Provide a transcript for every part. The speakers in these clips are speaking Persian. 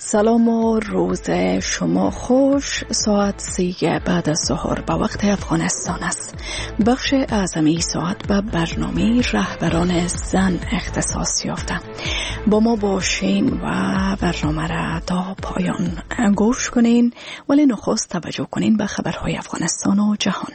سلام و روز شما خوش. ساعت 3 بعد از ظهر به وقت افغانستان است. بخش اعظمی ساعت به برنامه رهبران زن اختصاص یافته. با ما باشین و برنامه را تا پایان گوش کنین، ولی نخست توجه کنین به خبرهای افغانستان و جهان.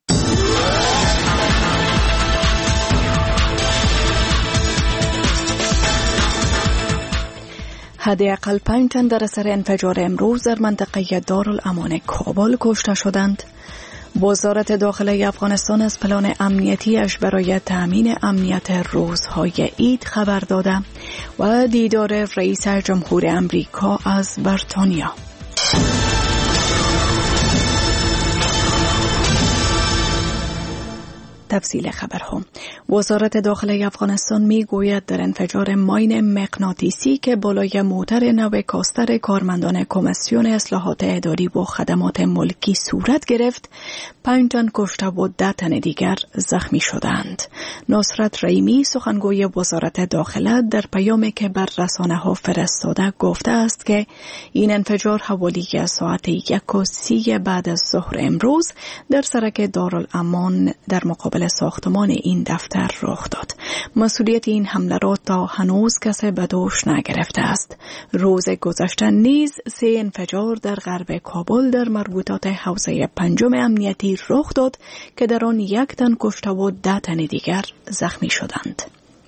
حداقل 5 تن در اثر انفجار امروز در منطقه دارالامان کابل کشته شدند. وزارت داخله افغانستان از پلان امنیتیش برای تامین امنیت روزهای عید خبر داده و دیدار رئیس جمهور امریکا از بریتانیا. تفصیل خبرها. وزارت داخله افغانستان میگوید در انفجار ماین مغناطیسی که بالای موتر نو کاستر کارمندان کمیسیون اصلاحات اداری و خدمات ملکی صورت گرفت، 5 تن کشته و 10 تن دیگر زخمی شدند. نصرت رحیمی سخنگوی وزارت داخله در پیامی که بر رسانه‌ها فرستاده گفته است که این انفجار حوالی ساعت 1:30 بعد از ظهر امروز در سرک دارالامان در مقابل ساختمان این دفتر رخ داد. مسئولیت این حمله را تا هنوز کسی به دوش نگرفته است. روز گذشته نیز 3 انفجار در غرب کابل در مربوطات حوزه 5 امنیتی رخ داد که در آن 1 تن کشته و 10 تن دیگر زخمی شدند.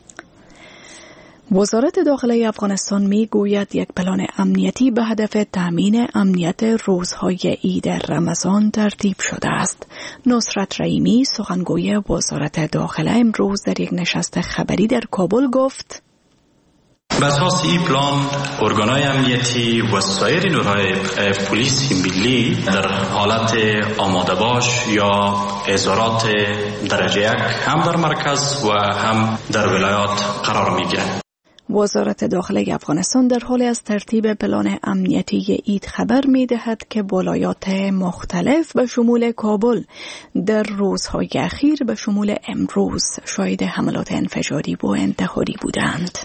وزارت داخله افغانستان می گوید یک پلان امنیتی به هدف تامین امنیت روزهای عید رمضان ترتیب شده است. نصرت رحیمی سخنگوی وزارت داخله امروز در یک نشست خبری در کابل گفت: به اساس این پلان ارگانهای امنیتی و سایر نیروهای پلیس ملی در حالت آماده باش یا اظهارات درجه 1 هم در مرکز و هم در ولایات قرار می گیرند. وزارت داخله افغانستان در حال از ترتیب پلان امنیتی عید خبر می دهد که ولایات مختلف به شمول کابل در روزهای اخیر به شمول امروز شاهد حملات انفجاری و انتحاری بودند.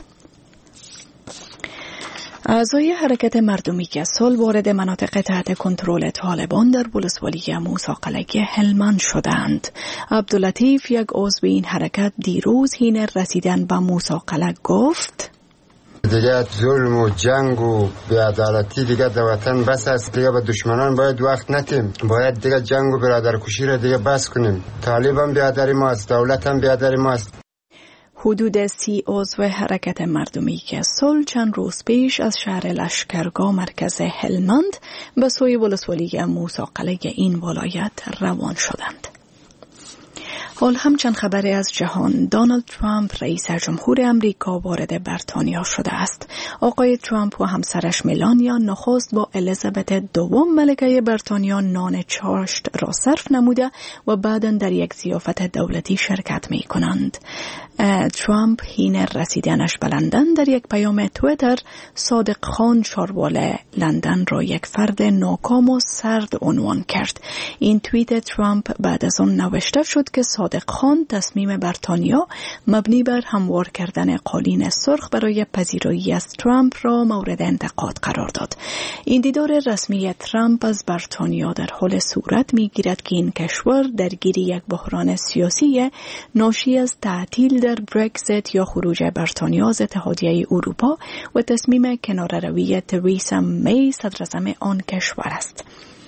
اعضای حرکت مردمی که صلح وارد مناطق تحت کنترل طالبان در ولسوالی موسی قلعه هلمند شدند. عبداللطیف، یک عضو این حرکت، دیروز حین رسیدن به موسی قلعه گفت: دیگه ظلم و جنگ و بی‌عدالتی دیگه در وطن بس است. دیگه به دشمنان باید وقت ندیم. باید دیگه جنگ و برادرکشی را دیگه بس کنیم. طالب هم بیادر ماست، دولت هم بیادر ماست. حدود 30 عضو حرکت مردمی که صلح چند روز پیش از شهر لشکرگاه مرکز هلمند به سوی ولسوالی موسی قلعه این ولایت روان شدند. حال هم چند خبری از جهان. دونالد ترامپ رئیس جمهور امریکا وارد بریتانیا شده است. آقای ترامپ و همسرش ملانیا نخست با الیزابت دوم ملکه بریتانیا نان چاشت را صرف نموده و بعداً در یک ضیافت دولتی شرکت می کنند. ترامپ حین رسیدنش به لندن در یک پیام تویتر صادق خان چاروال لندن را یک فرد ناکام و سرد عنوان کرد. این توییت ترامپ بعد از آن نوشته شد که صادق خان تصمیم بریتانیا مبنی بر هموار کردن قالین سرخ برای پذیرایی از ترامپ را مورد انتقاد قرار داد. این دیدار رسمی ترامپ از بریتانیا در حال صورت می‌گیرد که این کشور درگیر یک بحران سیاسی ناشی از تعطیل در برگزیت یا خروج بریتانیا از اتحادیه اروپا و تصمیم کناره‌روی تریسا می صدراعظم آن کشور است.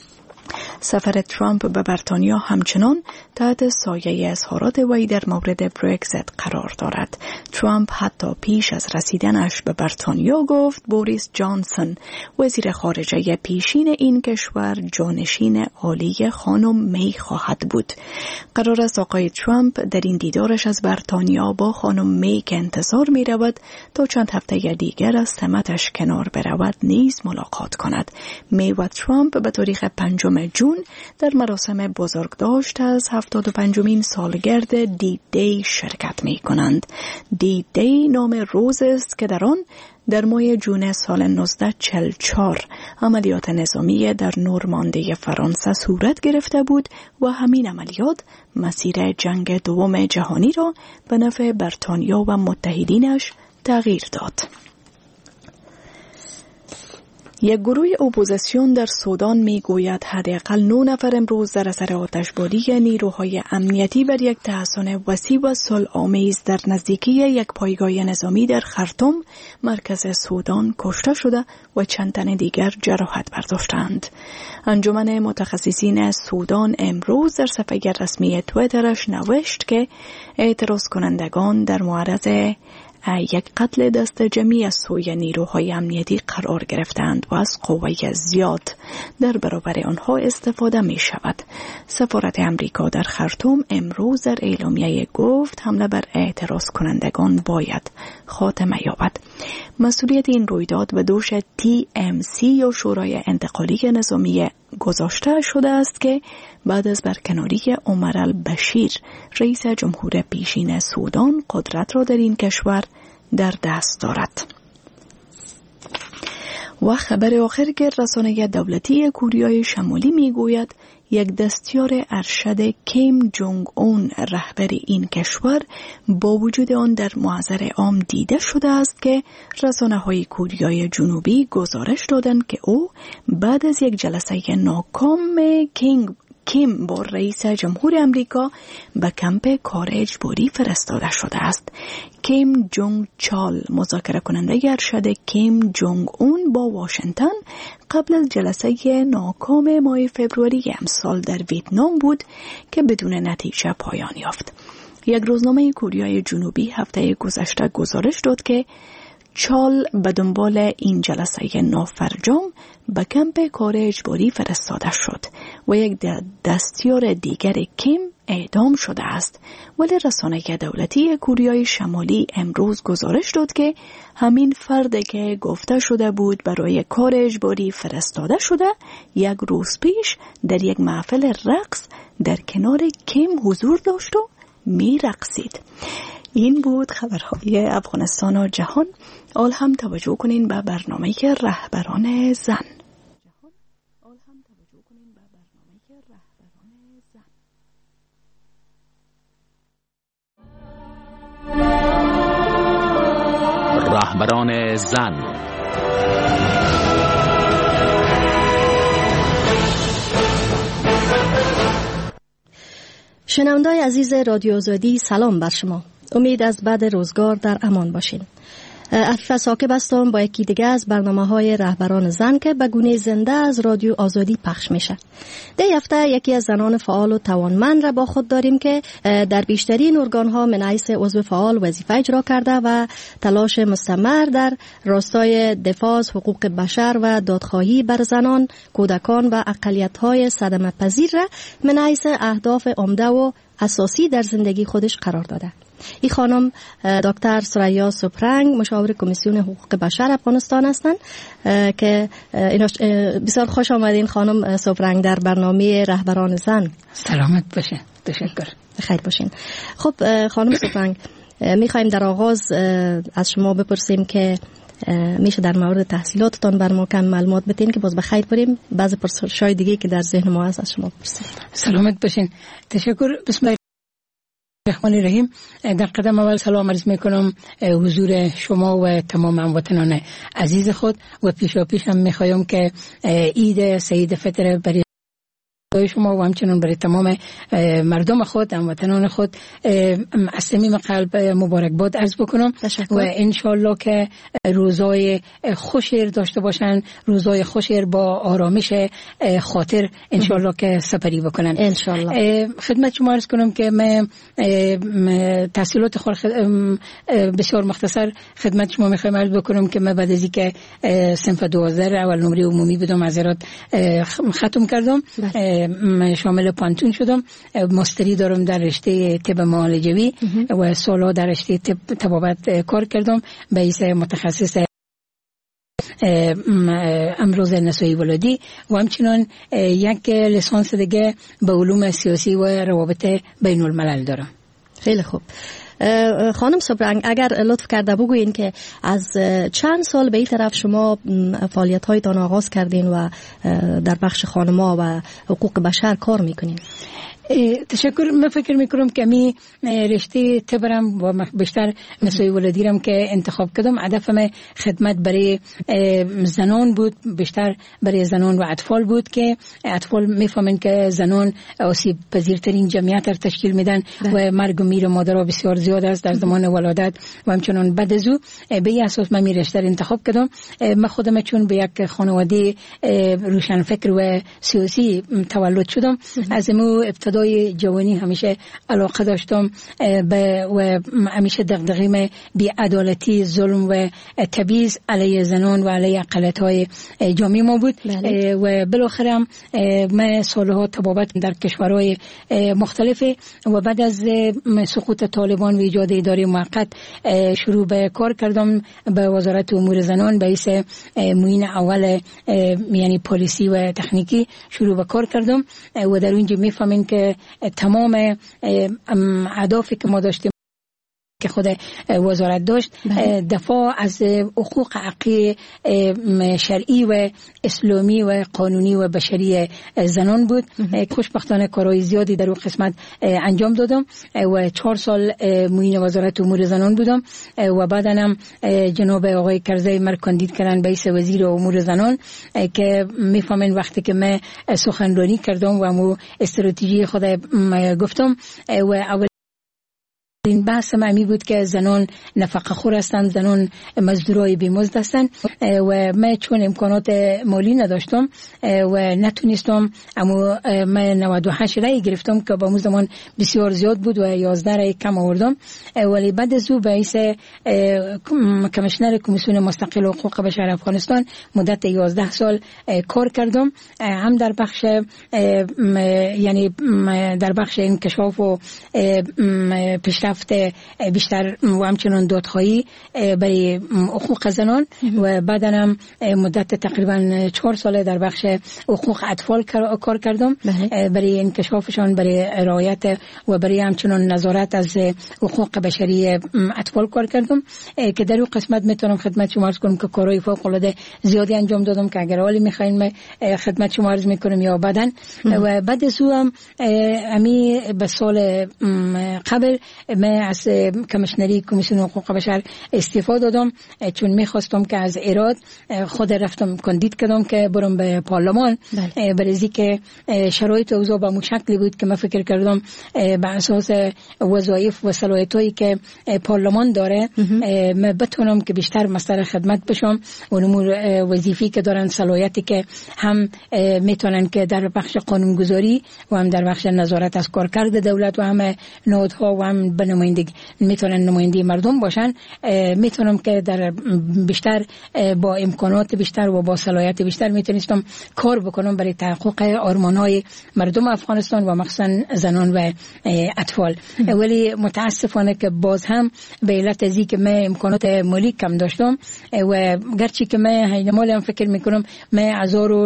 سفر ترامپ به بریتانیا همچنان تحت سایه اظهارات وی در مورد برگزیت قرار دارد. ترامپ حتی پیش از رسیدنش به بریتانیا گفت بوریس جانسون وزیر خارجه پیشین این کشور جانشین عالی خانم می خواهد بود. قرار است آقای ترامپ در این دیدارش از بریتانیا با خانم می که انتظار می رود تا چند هفته دیگر از سمتش کنار برود نیز ملاقات کند. می و ترامپ به تاریخ 5 جون در مراسم بزرگداشت از 75مین سالگرد دی دی شرکت می کنند. دی دی نام روز است که در آن در ماه جون سال 1944 عملیات نظامی در نورماندی فرانسه صورت گرفته بود و همین عملیات مسیر جنگ دوم جهانی را به نفع بریتانیا و متحدینش تغییر داد. یک گروه اپوزیسیون در سودان می گوید حداقل 9 نفر امروز در اثر آتشباری نیروهای امنیتی بر یک تحصن وسیع و صلح‌آمیز در نزدیکی یک پایگاه نظامی در خرطوم مرکز سودان کشته شده و چند تن دیگر جراحت برداشتند. انجمن متخصصین سودان امروز در صفحه رسمی توییترش نوشت که اعتراض کنندگان در معرض یک قتل دست جمعی از سوی نیروهای امنیتی قرار گرفتند و از قوه زیاد در برابر آنها استفاده می شود. سفارت امریکا در خرطوم امروز در اعلامیه گفت حمله بر اعتراض کنندگان باید خاتمه یابد. مسئولیت این رویداد به دوش TMC یا شورای انتقالی نظامی گذاشته شده است که بعد از برکناری عمر البشیر رئیس جمهور پیشین سودان قدرت را در این کشور در دست دارد. و خبر آخر که رسانه دولتی کوریای شمالی میگوید یک دستیار ارشد کیم جونگ اون رهبر این کشور با وجود آن در محضر عام دیده شده است که رسانه‌های کوریای جنوبی گزارش دادند که او بعد از یک جلسه ناکام کیم با رئیس جمهور امریکا به کمپ کار اجباری فرستاده شده است. کیم جونگ چال مذاکره کننده ارشد کیم جونگ اون با واشنگتن قبل از جلسه ناکام ماه فوریه امسال در ویتنام بود که بدون نتیجه پایان یافت. یک روزنامه کوریای جنوبی هفته گذشته گزارش داد که چال به دنبال این جلسه نافرجام به کمپ کار اجباری فرستاده شد و یک دستیار دیگر کیم اعدام شده است. ولی رسانه دولتی کوریای شمالی امروز گزارش داد که همین فرد که گفته شده بود برای کار اجباری فرستاده شده یک روز پیش در یک محفل رقص در کنار کیم حضور داشت و می رقصید. این بود خبرهای افغانستان و جهان. آل هم توجه کنین به برنامه رهبران زن. رهبران زن. شنوندای عزیز رادیو آزادی، سلام بر شما. امید از بعد روزگار در امان باشین. عفیفه ثاقب هستم با یکی دیگه از برنامه‌های رهبران زن که به گونه زنده از رادیو آزادی پخش میشه. در هفته یکی از زنان فعال و توانمند را با خود داریم که در بیشترین ارگان‌ها من حیث عضو فعال وظیفه اجرا کرده و تلاش مستمر در راستای دفاع از حقوق بشر و دادخواهی بر زنان، کودکان و اقلیت‌های صدمه‌پذیر را من حیث اهداف عمده و اساسی در زندگی خودش قرار داده. این خانم دکتر سریا سپرنگ مشاور کمیسیون حقوق بشر افغانستان هستند که بسیار خوش آمدین خانم سپرنگ در برنامه رهبران زن. سلامت باشه. تشکر. خیر باشین. خب خانم سپرنگ، میخوایم در آغاز از شما بپرسیم که میشه در مورد تحصیلاتتان بر ما کم معلومات بدین که باز بخیر بریم بعضی پرسش‌های دیگه که در ذهن ما هست از شما بپرسیم. سلامت باشین. تشکر. بسم الله الرحمن الرحیم. در قدم اول سلام عرض میکنم حضور شما و تمام هموطنان عزیز خود و پیشاپیش هم میخوایم که عید سعید فطر برای شما و همچنان برای تمام مردم خود هموطنان خود از صمیم قلب مبارکباد عرض بکنم و انشالله که روزای خوشی داشته باشن، روزای خوشی با آرامش خاطر انشالله که سپری بکنن انشالله. خدمت شما عرض کنم که من تحصیلات خود بسیار مختصر خدمت شما میخوایم عرض بکنم که من بعد از اینکه صنف 12 اول نمره عمومی بدم معذرت ختم کردم، شامل پانتون شدم. ماستری دارم در رشته طب معالجوی و سالا در رشته طبابت کار کردم به حیث متخصص امراض نسایی ولادی و همچنان یک لیسانس دیگه به علوم سیاسی و روابط بین الملل دارم. خیلی خوب. خانم سبرنگ اگر لطف کرده بگوین که از چند سال به این طرف شما فعالیت هایتان آغاز کردین و در بخش خانما و حقوق بشر کار میکنین؟ تشکر. من فکر میکنم که می رشته تبرم و بیشتر مسئله ولدیرم که انتخاب کردم هدفم خدمت برای زنان بود، بیشتر برای زنان و اطفال بود که اطفال میفهمن که زنان آسیب پذیرترین جمعیت را تشکیل میدن و مرگ و میر مادرها بسیار زیاد است در زمان ولادت و همچنان بعد از او. به این اساس من می رشته انتخاب کردم. من خودم چون به یک خانواده روشنفکر و سیاسی تولد شدم، از مو ابتدای جوانی همیشه علاقه داشتم و همیشه دغدغه‌ام بی‌عدالتی، ظلم و تبعیض علیه زنان و علیه اقلیت‌های جامعه ما بود. و بالاخره من سالها تبابت در کشورهای مختلف و بعد از سقوط طالبان و ایجاد اداره موقت شروع به کار کردم به وزارت امور زنان به حیث معین اول یعنی پالیسی و تکنیکی شروع به کار کردم و در اونجا میفهمین که تمام اهدافی که ما داشتیم که خود وزارت داشت دفاع از حقوق حقوقی شرعی و اسلامی و قانونی و بشری زنان بود. خوشبختانه کارهای زیادی در اون قسمت انجام دادم و 4 سال معین وزارت امور زنان بودم و بعدا هم جناب آقای کرزی مرا کاندید کردن به حیث وزیر امور زنان که میفهمن وقتی که من سخنرانی کردم و مو استراتژی خود گفتم و اول این بحث معمی بود که زنان نفقه خور هستند، زنان مزدورای بیمزد هستند و من چون امکانات مالی نداشتم و نتونستم، اما من 98 رای گرفتم که با اون زمان بسیار زیاد بود و 11 رای کم آوردم. ولی بعد از او به حیث کمیشنر کمیسیون مستقل حقوق بشر افغانستان مدت 11 سال کار کردم، هم در بخش یعنی در بخش انکشاف و پیشرفت بیشتر و همچنان دادخواهی برای حقوق زنان و بعدا هم مدت تقریبا 4 ساله در بخش حقوق اطفال کار کردم برای انکشافشان، برای رعایت و برای همچنان نظارت از حقوق بشری اطفال کار کردم که در اون قسمت میتونم خدمت شما عرض کنم که کارهای فوق العاده زیادی انجام دادم که اگر حالی میخواین خدمت شما عرض میکنم یا بعدن. و بعد از اون هم امی به سال قبل من از کمیشنری کمیسیون حقوق بشر استعفا دادم چون میخواستم که از ایراد خود رفتم کاندید کردم که برم به پارلمان برای که شرایط اوضاع به شکلی بود که من فکر کردم به اساس وظایف و صلاحیتایی که پارلمان داره من بتونم که بیشتر مصدر خدمت بشم و امور وظیفی که دارن، صلاحیتی که هم میتونن که در بخش قانونگذاری و هم در بخش نظارت از کارکرد دولت و هم نهادها و هم به نمایندگی میتونن نماینده مردم باشن، میتونم که در بیشتر با امکانات بیشتر و با صلاحیت بیشتر میتونستم کار بکنم برای تحقق آرمانهای مردم افغانستان و مخصوصا زنان و اطفال. ولی متاسفانه که باز هم به علت از اینکه من امکانات مالی کم داشتم و گرچه که من حینمال هم فکر میکنم من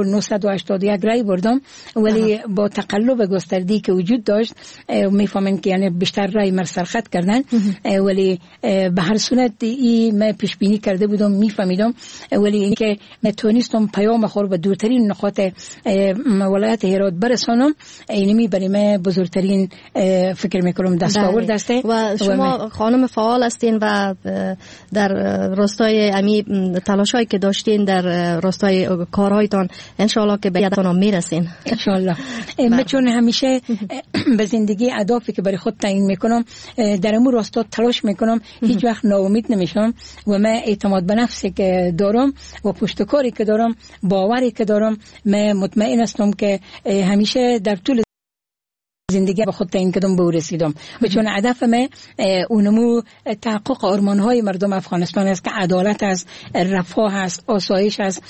1981 رای بردم ولی با تقلب گسترده‌ای که وجود داشت میفهمن که یعنی بیشتر رای مرسرخط کردن ولی به هر صورت من پیش بینی کرده بودم، میفهمیدم ولی اینکه نتونستم پیام خور به دورترین نقاط ولایت هرات برسانم اینمی برای من بزرگترین فکر میکنم دستاورد است. و شما خانم فعال هستین و در راستای امی تلاشایی که داشتین در راستای کارهایتان انشالله که به یادتان میرسین انشالله. من چون همیشه به زندگی اهدافی که برای خود تعیین میکنم در امور راستا تلاش میکنم، هیچ وقت ناامید نمیشم و من اعتماد به نفسی که دارم و پشتکاری که دارم، باوری که دارم، من مطمئن هستم که همیشه در طول زندگی به خود تعیین کردم به او رسیدم و چون هدف من اونمو تحقق آرمان‌های مردم افغانستان است که عدالت است، رفاه است، آسایش است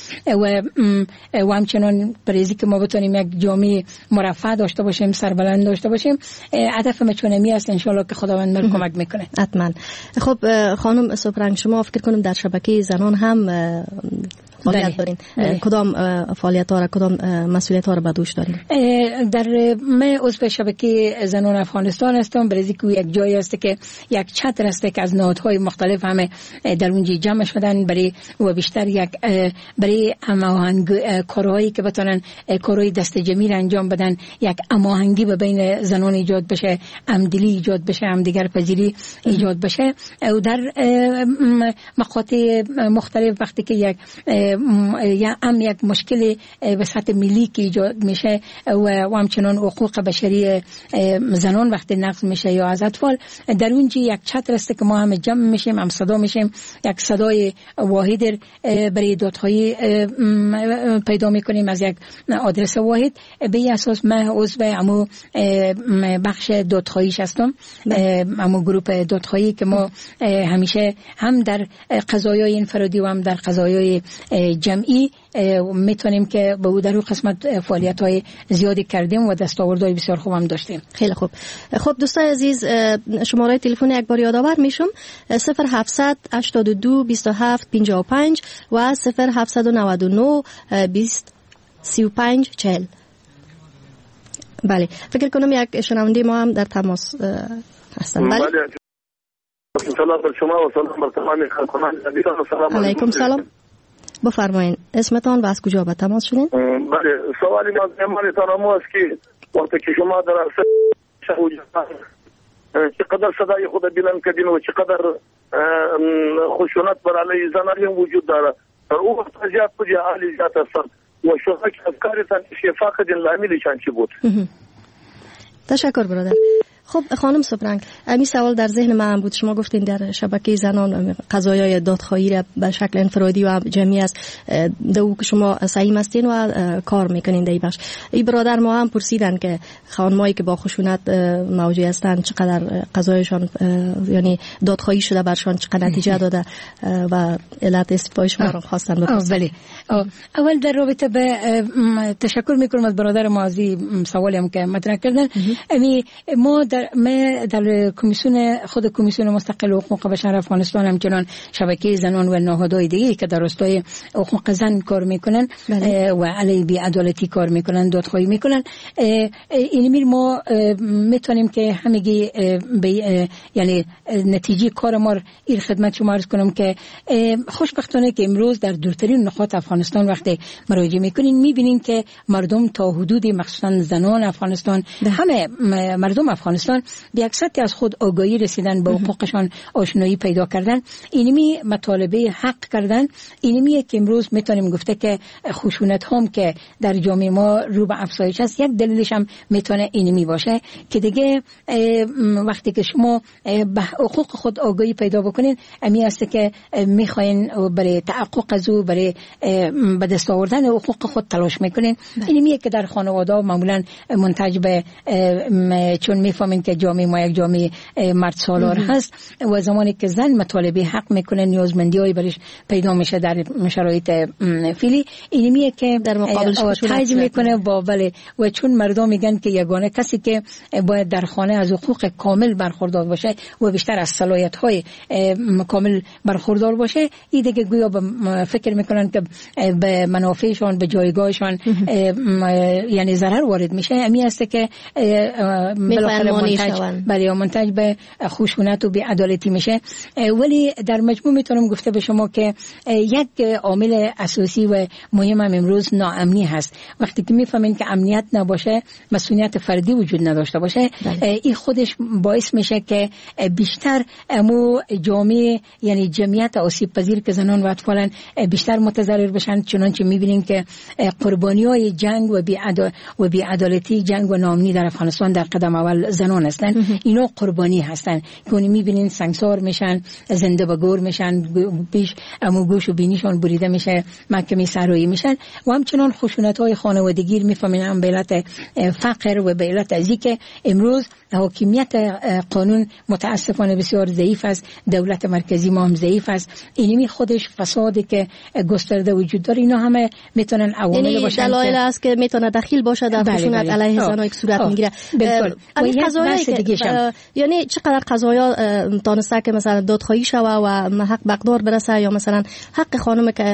و همچنان برای که ما بتونیم یک جامعه مرفه داشته باشیم، سربلند داشته باشیم. هدف من چونمی است، انشالله که خداوند مرا کمک میکنه. حتما. خب خانم سپرنگ، شما فکر کنم در شبکه زنان هم فعالیت دارین. کدام فعالیت ها را، کدام مسئولیت ها را به دوش دارین؟ در من عضو شبکه زنان افغانستان هستم. برای که یک جایی است که یک چتر است که از نهادهای مختلف همه در اونجا جمع شدن برای و بیشتر یک برای هماهنگ کارهایی که بتونن کارهای دست جمعی را انجام بدن، یک هماهنگی بین زنان ایجاد بشه، همدلی ایجاد بشه، همدیگر پذیری ایجاد بشه. و در مقاطع مختلف وقتی که یک مشکل به سطح ملی که ایجاد میشه و همچنان حقوق بشری زنان وقتی نقض میشه یا از اطفال، در اونجا یک چتر است که ما هم جمع میشیم، هم صدا میشیم، یک صدای واحد برای دادخواهی پیدا میکنیم از یک آدرس واحد. به اساس من عضو همو بخش دادخواهیش هستم، همو گروه دادخواهی که ما همیشه هم در قضایای انفرادی و هم در قضایای جمعی میتونیم که به او در اون قسمت فعالیت‌های زیادی کردیم و دستاوردهای بسیار خوب هم داشتیم. خیلی خوب. خب دوستان عزیز، شماره تلفن یک بار یادآور میشم: 0700 82 27 55 و 0799 20 35 40. بله، فکر کنم یک شنونده ما هم در تماس هستن. بله. سلام بر شما و سلام بر تمام خلقان عزیزان. علیکم سلام. بفرمایید اسمتان و از کجا به تماس شدین؟ بله، سوالی ما زمانتان است که وقتی که شما در چقدر صدای خود بلند کردین و چقدر خشونت بر علیه زنان وجود داره، در اون وقت زیاد کجا عالی زیاد هستن و شما که افکارتان شفاق دین لعملشان چی بود؟ تشکر برادر. خب خانم سپرنگ، امی سوال در ذهن من بود. شما گفتین در شبکه زنان قضایای دادخواهی را به شکل انفرادی و جمعی است دو که شما سعیم هستین و کار میکنین در این بخش. این برادر ما هم پرسیدن که خانمایی که با خشونت موجود هستند چقدر قضایشان یعنی دادخواهی شده برشان چقدر نتیجه داده و علت استعفای شما رو خواستن بپرسن. بله. اول در رابطه به تشکر میکنم از برادر مازی سوالی هم که مطرح کردن. ما در کمیسیون مستقل حقوق بشر افغانستان همچنان شبکه زنان و نهادهای دیگه که در راستای حقوق زن کار میکنن و علیه بی‌عدالتی کار میکنن، دادخواهی میکنن. این ما میتونیم که همگی یعنی نتیجه کار ما این خدمت شما عرض کنم که خوشبختانه که امروز در دورترین نقاط افغانستان وقتی مراجعه میکنین میبینین که مردم تا حدودی مخصوصا زنان افغانستان، همه مردم افغانستان به یک سطحی از خود آگاهی رسیدن، به حقوقشان آشنایی پیدا کردن، اینمی مطالبه حق کردن. اینمیه که امروز میتونیم گفته که خشونت هم که در جامعه ما رو به افزایش است، یک دلیلش هم میتونه اینمی باشه که دیگه وقتی که شما به حقوق خود آگاهی پیدا بکنین، امی است که میخواین برای تحقق از او، برای به دست آوردن حقوق خود تلاش میکنین. اینمیه که در خانواده معمولا منتج به چون میفهمین که جامعه ما یک جامعه مرد سالار هست و زمانی که زن مطالبه حق میکنه، نیازمندی‌های برش پیدا میشه در شرایط فعلی، اینمیه که در مقابلش تایید میکنه با بله. و چون مردم میگن که یگانه کسی که باید در خانه از حقوق کامل برخوردار باشه و بیشتر از صلاحیت‌های کامل برخوردار باشه، این دیگه گویا فکر میکنن که به منافعشان، به جایگاهشان یعنی ضرر وارد میشه. امی است که بالاخره منتج به خشونت و بی‌عدالتی میشه. ولی در مجموع میتونم گفته به شما که یک عامل اساسی و مهم هم امروز ناامنی هست. وقتی که میفهمین که امنیت نباشه، مسئولیت فردی وجود نداشته باشه، این خودش باعث میشه که بیشتر امو جامعه یعنی جمعیت آسیب پذیر که زنان و اطفالن بیشتر متضرر بشن. چنانچه میبینیم که قربانی‌های جنگ و بی‌عدالتی، جنگ و ناامنی در افغانستان در قدم اول زنان هستن. اینا قربانی هستن که میبینین سنگسار میشن، زنده به گور میشن، پیش امو گوش و بینیشان بریده میشه، محکمه سرایی میشن و همچنان خشونت‌های خانوادگی میفهمین هم به علت فقر و به علت ازی که امروز حاکمیت قانون متاسفانه بسیار ضعیف است، دولت مرکزی ما هم ضعیف است. اینمی خودش فسادی که گسترده وجود داره، اینا همه میتونن عوامل باشن، دلایل است که میتونه دخیل باشه در خشونت علیه زنان یک صورت میگیره. بالکل. قضایایی که یعنی چقدر قضایا تانسته که مثلا دادخواهی شوه و حق مقدار برسه یا مثلا حق خانم که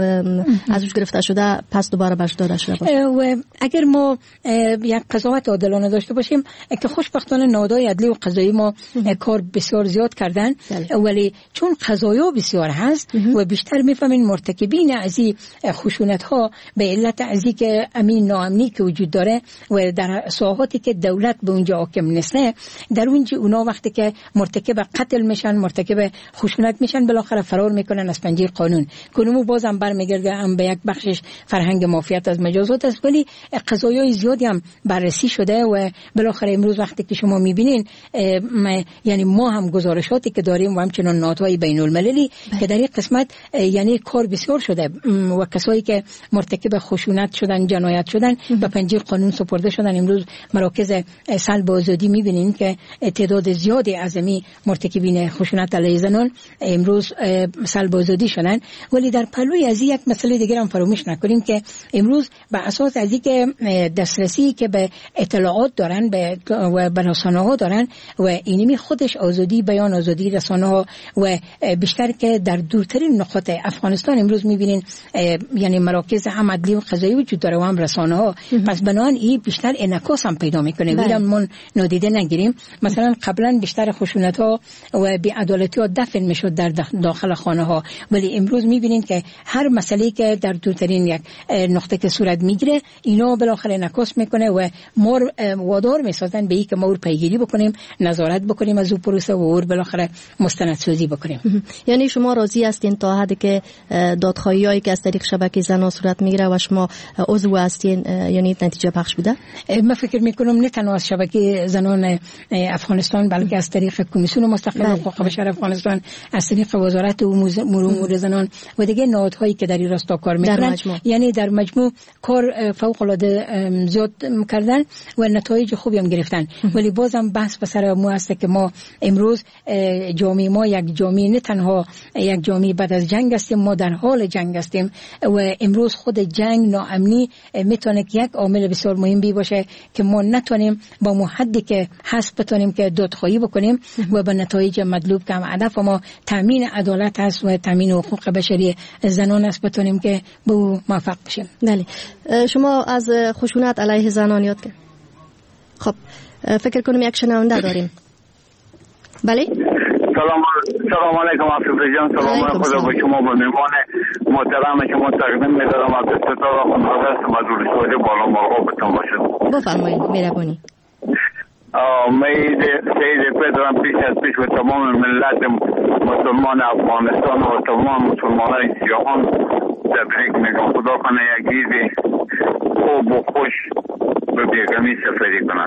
ازش گرفته شده پس دوباره بهش داده شده باشه. و اگر ما یک قضاوت عادلانه داشته باشیم که خوشبختانه نهادهای عدلی و قضایی ما کار بسیار زیاد کردن، ولی چون قضایا بسیار هست و بیشتر میفهمین مرتکبین از این خشونت ها به علت از که امین ناامنی که وجود داره و در ساحاتی که دولت به اونجا حاکم نیست، در اونجا اونا وقتی که مرتکب قتل میشن، مرتکب خشونت میشن، بالاخره فرار میکنن از پنجه قانون. کنمو بازم برمیگرده هم به یک بخشش فرهنگ مافیات از مجازات است، ولی قضایای زیادی هم بررسی شده و بالاخره امروز وقتی که شما میبینین یعنی ما هم گزارشاتی که داریم و همچنان نهادهای بین المللی که در این قسمت یعنی کار بسیار شده و کسایی که مرتکب خشونت شدن، جنایت شدن به پنجه قانون سپرده شدن. امروز مراکز سلب آزادی میبینین که تعداد زیادی از مرتکبین خشونت علیه زنان امروز سلب آزادی شدن. ولی در پلوی از یک مسئله دیگر هم فراموش نکنیم که امروز به اساس از اینکه دسترسی که به اطلاعات دارن و به رسانه ها دارن و اینمی خودش آزادی بیان، آزادی رسانه ها و بیشتر که در دورترین نقاط افغانستان امروز میبینین یعنی مراکز هم عدلی و قضایی وجود داره و هم رسانه ها، پس بنابراین این بیشتر انعکاس هم پیدا میکنه. میرم من نادیده نگیریم مثلا قبلا بیشتر خشونت ها و بی‌عدالتی ها دفن میشد در داخل خانه ها، ولی امروز میبینین که هر مسئله که در دورترین یک نقطه که صورت میگیره اینا بالاخره انعکاس میکنه و ما وادار میسازن به این که ما رو پیگیری بکنیم، نظارت بکنیم از او پروسه و اور بالاخره مستندسازی بکنیم. یعنی شما راضی هستین تا حدی که دادخواهیایی که از طریق شبکه زنان صورت میگیره و شما عضو هستین یعنی نتیجه بخش بوده؟ من فکر میکنم نه تنها از شبکه زنان افغانستان بلکه از طریق کمیسیون مستقل حقوق بشر افغانستان، از طریق وزارت امور زنان و دیگه نهادهایی که در این راستا کار میکنن، یعنی در مجموع کار فوق العاده زیاد کردن و نتایج خوبی هم گرفتن. ولی بازم بحث به سر مو است که ما امروز جامعه ما یک جامعه نه تنها یک جامعه بعد از جنگ هستیم، ما در حال جنگ هستیم و امروز خود جنگ ناامنی میتونه یک عامل بسیار مهم باشه که ما نتونیم با حدی که هست بتونیم که دادخواهی بکنیم و به نتایج مطلوب که هدف ما تامین عدالت است و تامین حقوق بشری زنان است بتونیم که به موفق بشیم. بله، شما از خشونت علیه زنان یاد کرد. خب فکر کنم یک شنونده داریم. بله، سلام علیکم آصف جان. سلام خدا با شما، با مهمان محترم شما تقدیم می‌دارم. از استاد خانواده است مزور شده بالا مرغوبتون باشد. بفرمایید. مهربانی. سید پدرم پیش و تمام ملت مسلمان افغانستان و تمام مسلمانای جهان تبریک میگم. خدا کنه یک عید خوب و خوش به بیگمی سفری کنن.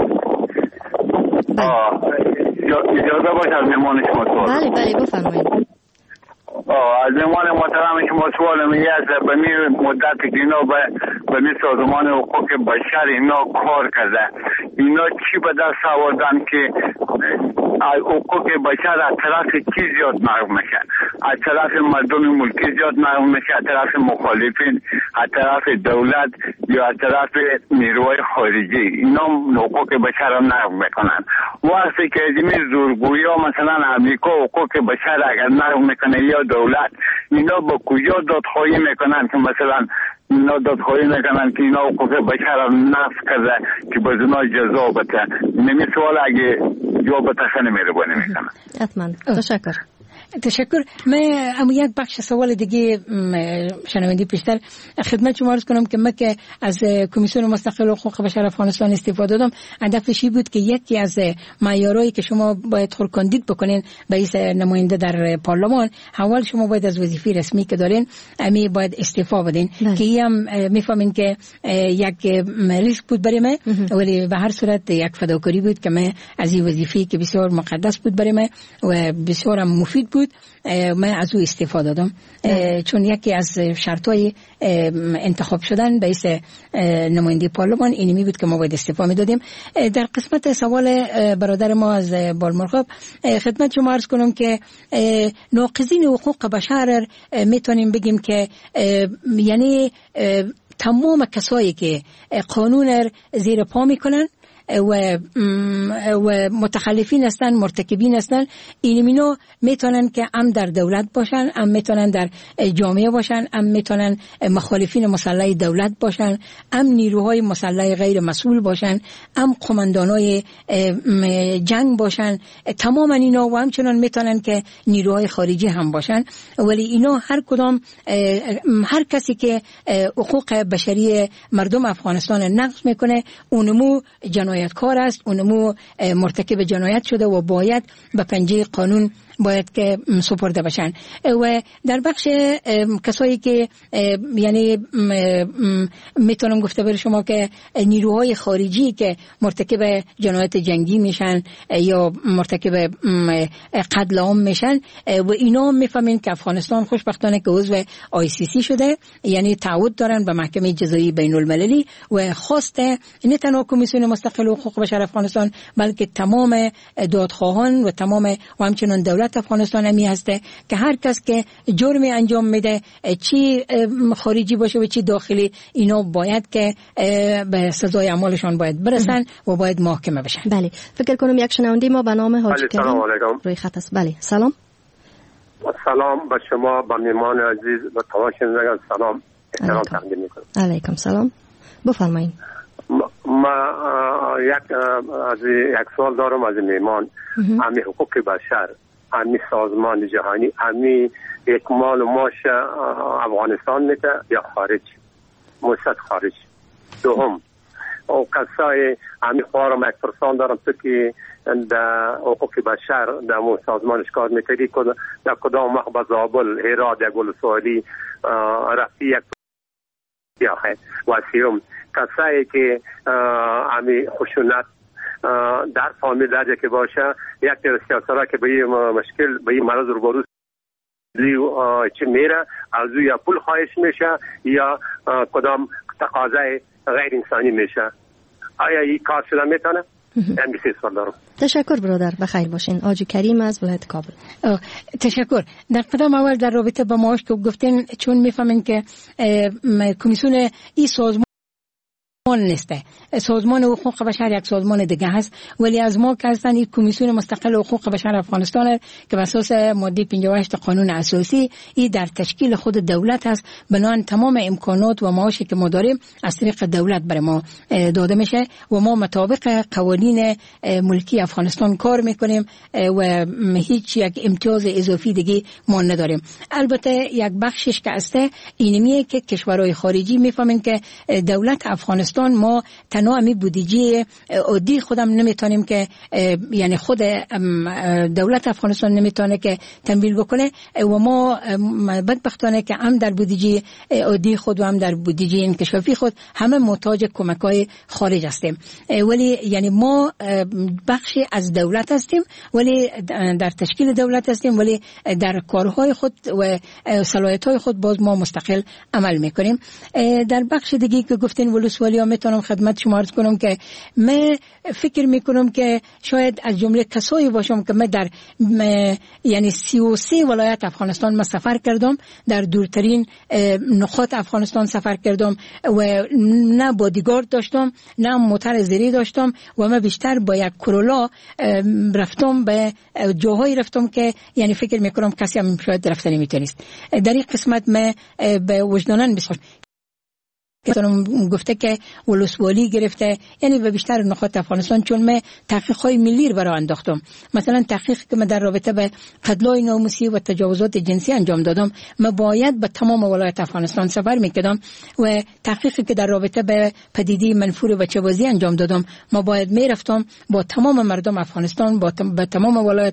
اجازه باشه از مهمان شما سوال. بله بفرمایید. از مهمان محترم شما سوال میگه از به مدت که اینا به سازمان حقوق بشر اینا کار کرده، اینا چی به دست آوردن که حقوق بشر از طرف کی زیاد محروم میشن؟ از طرف مردم ملکی زیاد محروم میشه، از طرف مخالفین، از طرف دولت یا از طرف نیروهای خارجی؟ اینا حقوق بشر را محروم میکنن. وقتی که این زورگویی ها مثلا امریکا حقوق بشر اگر محروم میکنه یا دولت، اینا با کجا دادخواهی میکنن که مثلا اینا دادخواهی میکنن که اینا حقوق بشر را نقض کرده که به زنا جزا بده؟ نمی سوال اگه جواب تخنه میربانی میکنن. حتما. تشکر. من اما یک بخش سوال دیگه شنوندی پیشتر خدمت شما عرض کنم که من که از کمیسیون مستقل حقوق بشر افغانستان استفاده دادم، هدفش این بود که یکی از معیارهایی که شما باید کاندید بکنین به این نماینده در پارلمان، اول شما باید از وظیفه رسمی که دارین امی باید استعفا بدین که هم میفهمین که یک ریسک بود برای من، ولی به هر صورت یک فداکاری بود که من از این وظیفه که بسیار مقدس بود برای من و بسیار مفید بود من از او استفاده دادم، چون یکی از شرطهای انتخاب شدن به اسم نماینده پارلمان اینمی بود که ما باید استعفا میدادیم. در قسمت سوال برادر ما از بالمرغاب خدمت شما عرض کنم که ناقضین حقوق بشر میتونیم بگیم که یعنی تمام کسایی که قانون زیر پا میکنن و متخلفین هستن، مرتکبین هستن. اینا میتونن که هم در دولت باشن، هم میتونن در جامعه باشن، هم میتونن مخالفین مسلح دولت باشن، هم نیروهای مسلح غیر مسئول باشن، هم قماندانای جنگ باشن. تمام اینا و همچنان میتونن که نیروهای خارجی هم باشن. ولی اینا هر کدام، هر کسی که حقوق بشری مردم افغانستان نقض میکنه اونمو جنایتکار است، اونمو مرتکب جنایت شده و باید به پنجه قانون باید که سپرده بشن. و در بخش کسایی که یعنی میتونم گفته بر شما که نیروهای خارجی که مرتکب جنایت جنگی میشن یا مرتکب قتل عام میشن و اینا میفهمین که افغانستان خوشبختانه که عضو ICC شده، یعنی تعهد دارن به محکمه جزایی بین المللی و خواسته نه تنها کمیسیون مستقل حقوق بشر افغانستان بلکه تمام دادخواهان و تمام و همچنان دولت افغانستان همی هسته که هر کس که جرمی انجام میده، چی خارجی باشه و چی داخلی، اینا باید که به سزای اعمالشان باید برسن و باید محاکمه بشن. بله، فکر کنم یک شنونده ما به نام حاجی کریم روی خط است. بله، سلام. سلام به شما، به میهمان عزیز و تمام شنوندگان سلام احترام تقدیم میکنم. علیکم سلام، بفرمایید. ما یک سوال دارم از میهمان. همین حقوق بشر، همین سازمان جهانی، همین یک مال و ماش افغانستان میده یا خارج؟ موسد خارج. دوم، او کسای همین خوارم یک پرسان دارم تو که در حقوق بشر در مو سازمانش کار میتری که در کدام وقت به زابل، هرات یا گلسوالی رفتی یک یا و سیوم کسایی که همین خشونت در فامیل درجه که باشه، یک سیاست‌ها که به این مشکل، به این مرض روبرو چه میره، از یا پول خواهش میشه یا کدام تقاضای غیر انسانی میشه. آیا این کار شده میتونه؟ این بسیار سوال دارم. تشکر برادر، بخیر باشین. حاجی کریم از ولایت کابل. تشکر. در قدم اول در رابطه با معاش که گفتین، چون میفهمین که کمیسیون این سازمان نیسته، سازمان حقوق بشر یک سازمان دیگه هست، ولی از ما که هستن این کمیسیون مستقل حقوق بشر افغانستان که به اساس ماده 58 قانون اساسی این در تشکیل خود دولت هست. بنابراین تمام امکانات و معاشی که ما داریم از طریق دولت برای ما داده میشه و ما مطابق قوانین ملکی افغانستان کار میکنیم و هیچ یک امتیاز اضافی دیگه ما نداریم. البته یک بخشش که هسته اینمیه که کشورهای خارجی میفهمن که دولت افغانستان ما تنها امی بودجه عادی خودم نمیتونیم که یعنی خود دولت افغانستان نمیتونه که تمویل بکنه و ما بدبختانه که هم در بودجه عادی خود و هم در بودجه انکشافی خود همه محتاج کمک‌های خارج هستیم. ولی یعنی ما بخشی از دولت هستیم، ولی در تشکیل دولت هستیم، ولی در کارهای خود و صلاحیت‌های خود باز ما مستقل عمل میکنیم. در بخش دیگه که گفتین ولسوالی میتونم خدمت شما عرض کنم که من فکر میکنم که شاید از جمله کسایی باشم که من در یعنی 33 ولایت افغانستان ما سفر کردم، در دورترین نقاط افغانستان سفر کردم و نه بادیگارد داشتم نه موتر زیری داشتم و من بیشتر با یک کرولا رفتم، به جاهایی رفتم که یعنی فکر میکنم کسی هم شاید رفته نمیتونست. در این قسمت من به وجدانن بسیار گفته که ولسوالی گرفته، یعنی به بیشتر نقاط افغانستان، چون من تحقیقات ملی برای انداختم. مثلا تحقیقی که من در رابطه به قتل‌های ناموسی و تجاوزات جنسی انجام دادم، من باید به تمام ولایت افغانستان سفر میکردم و تحقیقی که در رابطه به پدیده منفور بچه‌بازی انجام دادم، ما باید میرفتم با تمام مردم افغانستان، با تمام ولایت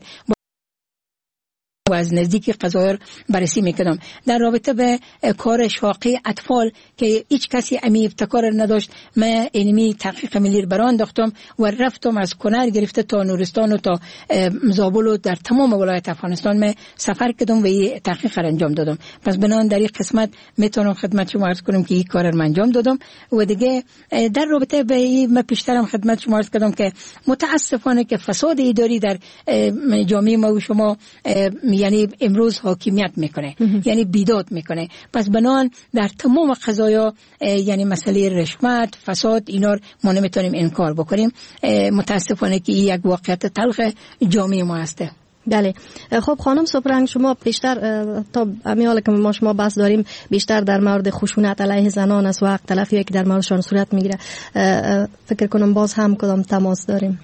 و از نزدیکی قضایر بررسی میکردم. در رابطه به کار شاقی اطفال که هیچ کسی امی ابتکار نداشت، من اینمی تحقیق ملی برای انداختم و رفتم از کنر گرفته تا نورستان و تا زابل و در تمام ولایت افغانستان من سفر کردم و این تحقیق را انجام دادم. پس بنابراین در این قسمت میتونم خدمت شما عرض کنم که این کار را انجام دادم. و دیگه در رابطه به این من پیشترم خدمت شما عرض کردم که متاسفانه که فساد اداری در جامعه ما و شما یعنی امروز حاکمیت میکنه یعنی بیداد میکنه. پس بنان در تمام قضایا یعنی مسئله رشوت فساد اینا ما نمیتونیم انکار بکنیم. متاسفانه که این یک واقعیت تلخ جامعه ما هسته. بله. خب خانم سپرنگ، شما بیشتر تا امیال که ما شما بحث داریم بیشتر در مورد خشونت علیه زنان است و حق تلفی که در موردشان صورت میگیره. فکر کنم باز هم کدام تماس داریم.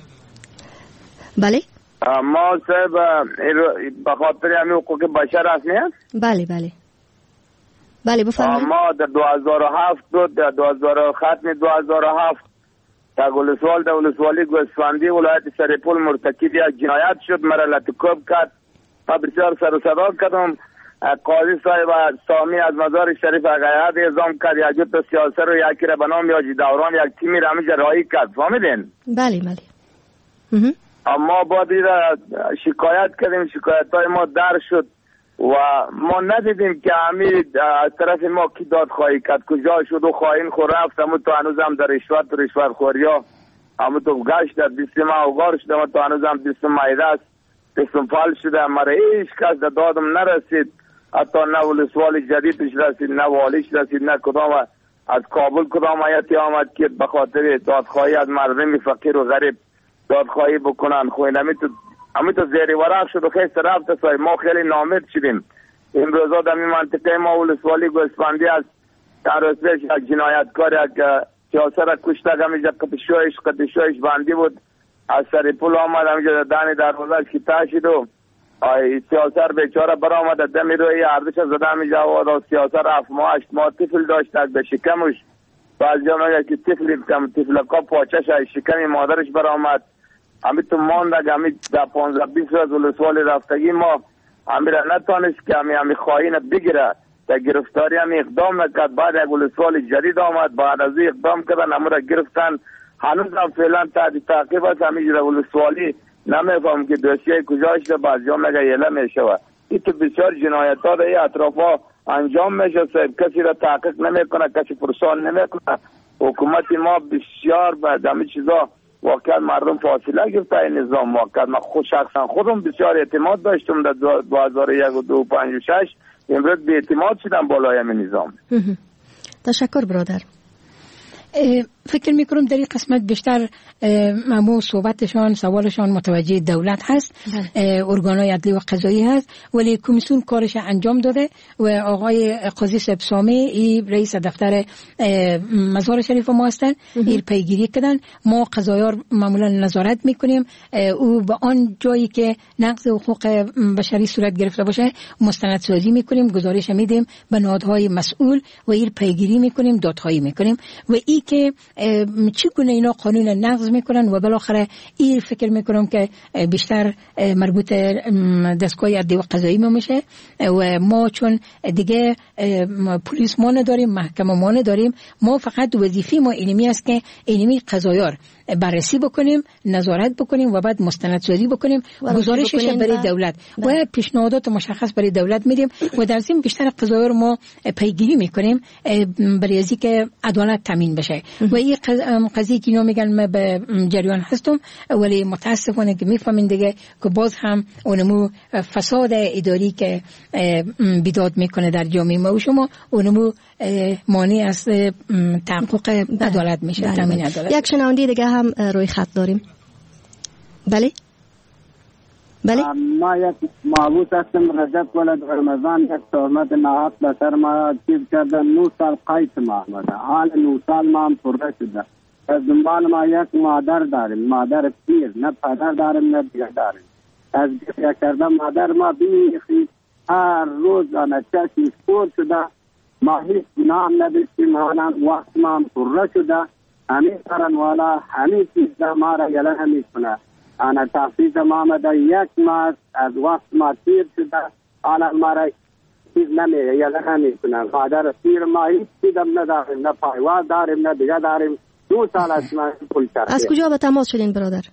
بله ما صاحب به خاطر همین حقوق بشر هستیم. بله بله بله بفرمایید. ما در 2007 در 2007 تا ولسوال در ولسوالی گوسفندی ولایت سرپل مرتکب یک جنایت شد. مرا لطکوب کرد و بسیار سر و صدا کردم. قاضی صاحب سامی از مزار شریف اقیاد اعزام کرد. یک جت سیاست رو یکی را به نام یاجی دوران یک تیمی را همینجا رایی کرد. فهمیدین؟ بله بله. اما بعد شکایت کردیم، شکایت های ما در شد و ما ندیدیم که همین از طرف ما کی دادخواهی کرد، کجا شد و خواهین خور رفت. همون تو هنوز هم در رشوت خوری ها همون تو گشت در دیستم اوگار شده. همون تو هنوز هم دیستم مایده است، دیستم فال شده. مرا هیچ کس در دادم نرسید، حتی نه ولسوال جدیدش رسید، نه والیش رسید، نه کدام از کابل کدام آیتی آمد که به خاطر دادخواهی از مردم فقیر و غریب دادخواهی بکنن. خوین همین تو زیر ورق شد و خیست رفت. ما خیلی نامید شدیم. امروزا در این منطقه ما ولسوالی گوسفندی است. در رسبش یک جنایتکار یک سیاسه را کشتگ همیجا قطشویش بندی بود. از سر پول آمد همیجا دانی در روزش که تاشید و سیاسه را بیچاره برآمد دمی روی اردش زده همیجا و سیاسه را 7 ماه 8 ماه طفل داشت به شکمش. بعضی ها میگه که طفلکا پاچش شکم مادرش برآمد. همین تو ماند که همین در 15-20 روز ولسوالی رفتگی ما همین را نتانست که همین خواهین بگیره. در گرفتاری هم اقدام نکرد. بعد یک ولسوالی جدید آمد، بعد از اقدام کردن همون را گرفتن. هنوز هم فعلا تحت تعقیب است. همین ولسوالی نمیفهم که دوسیه کجا شده. بعضی ها میگه یله میشوه. این تو بسیار جنایت ها در این اطرافا انجام میشه. کسی را تحقیق نمیکنه، کسی پرسان نمیکنه. حکومت ما بسیار به همین چیزا واقعا مردم فاصله گرفته. این نظام واقعا من شخصا خودم بسیار اعتماد داشتم در 2001 و 2005 امروز به اعتماد شدم بالای همین نظام. تشکر برادر. فکر میکنم در این قسمت بیشتر ممو صحبتشان سوالشان متوجه دولت هست، ارگانهای عدلی و قضایی هست، ولی کمیسیون کارش انجام داده و آقای قاضی سبسامی رئیس دفتر مزار شریف ما هستن. این پیگیری کردن. ما قضایار معمولا نظارت میکنیم. او به آن جایی که نقض حقوق بشری صورت گرفته باشه مستندسازی میکنیم، گزارش میدیم به نهادهای مسئول و این پیگیری میکنیم، دادخواهی میکنیم و این که چگونه اینا قانون نقض میکنن و بالاخره این فکر میکنم که بیشتر مربوط دستگاه عدلی و قضایی ما میشه و ما چون دیگه پلیس ما نداریم، محکمه ما نداریم، ما فقط وظیفه ما اینمی است که اینمی قضایار بررسی بکنیم، نظارت بکنیم و بعد مستندسازی بکنیم، گزارشش برای دولت و پیشنهادات مشخص برای دولت میدیم و در ضمن بیشتر قضایار ما پیگیری میکنیم برای از اینکه عدالت تامین بشه. و این قضیه که اینا میگن من به جریان هستم، ولی متاسفانه که میفهمین دیگه که باز هم اونمو فساد اداری که بیداد میکنه در جامعه ما و شما اونمو مانع از تحقق عدالت میشه، تامین عدالت. یک شنونده دیگه هم روی خط داریم. بله بله. ما یک معبود هستم. رجب ولد رمضان یک تهمت نهاد به سر ما چیز کرده. 9 سال قید ما آمده. حال 9 سال ما هم پره شده. از دنبال ما یک مادر داریم، مادر پیر، نه پدر داریم نه دیگه داریم. از گریه کرده مادر ما بیخی هر روز آنه چشم سپور شده. ما هیچ گناه نداشتیم. حالا وقت ما هم پره شده. همین کارن والا همین چیز ما را یلنه میکنه. انا تحفیظ ما آمده. یک ماه از وقت ما تیر شده. حالا ما را چیز نمیگه یلنه میکنه. مادر پیر ما هیچ چیزم نداریم، نه پایواز داریم نه دیگه داریم. 2 سال از ما پول چرخی. از کجا به تماس شدین برادر؟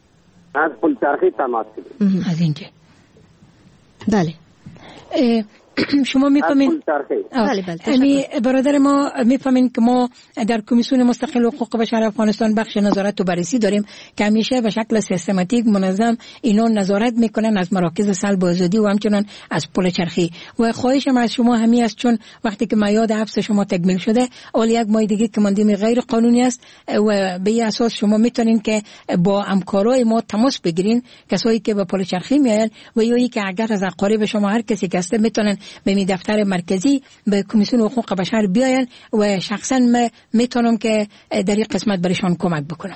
از پول چرخی تماس شدیم. از اینجا. بله. شما میفهمین امی برادر ما میفهمین که ما در کمیسیون مستقل حقوق بشر افغانستان بخش نظارت و بررسی داریم که همیشه به شکل سیستماتیک منظم اینا نظارت میکنن از مراکز سلب آزادی و همچنان از پل چرخی. و خواهشم از شما همین است، چون وقتی که میعاد حبس شما تکمیل شده اول یک ماه دیگه که ماندیم غیر قانونی است و به این اساس شما میتونین که با همکارای ما تماس بگیرین، کسایی که به پل چرخی میاین و یا که اگر از اقارب شما هر کسی که هست میتونن به می دفتر مرکزی به کمیسیون حقوق بشر بیاین و شخصا میتونم که در این قسمت برایشان کمک بکنم.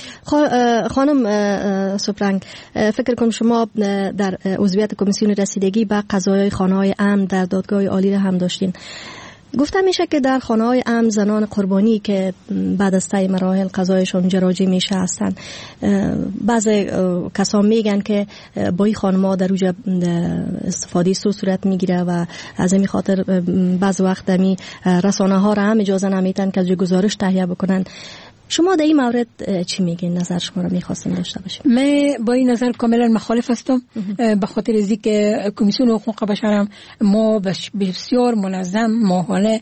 خانم سپرنگ، فکر کنم شما در عضویت کمیسیون رسیدگی به قضایای خانه‌های امن در دادگاه عالی را هم داشتین. گفته میشه که در خانه‌های امن زنان قربانی که بعد از طی مراحل قضایشون جراجی میشه هستن، بعضی کسان میگن که با این خانم‌ها در اوج استفاده سو صورت میگیره و از این خاطر بعض وقت می رسانه‌ها را هم اجازه نمیدن که از گزارش تهیه بکنن. شما در این مورد چی میگین؟ نظر شما رو میخواستیم داشته باشیم. من با این نظر کاملا مخالف هستم، به خاطر از که کمیسیون حقوق بشر ما بسیار منظم ماهانه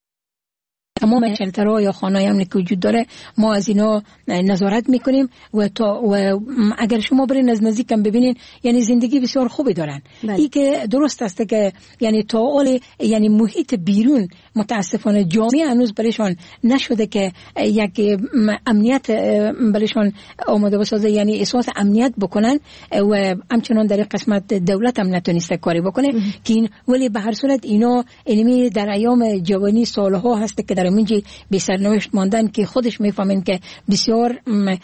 تمام شلترها یا خانه‌های امنی که وجود داره ما از اینا نظارت میکنیم و اگر شما برین از نزدیکم ببینین یعنی زندگی بسیار خوبی دارن. این که درست است که یعنی تا اول یعنی محیط بیرون متاسفانه جامعه هنوز برایشان نشده که یک امنیت برایشان آماده بسازه، یعنی احساس امنیت بکنن و همچنان در قسمت دولت هم نتونسته کاری بکنه که این، ولی به هر صورت اینا علمی در ایام جوانی سالها هست که در منجی به سرنوشت ماندن که خودش میفهمن که بسیار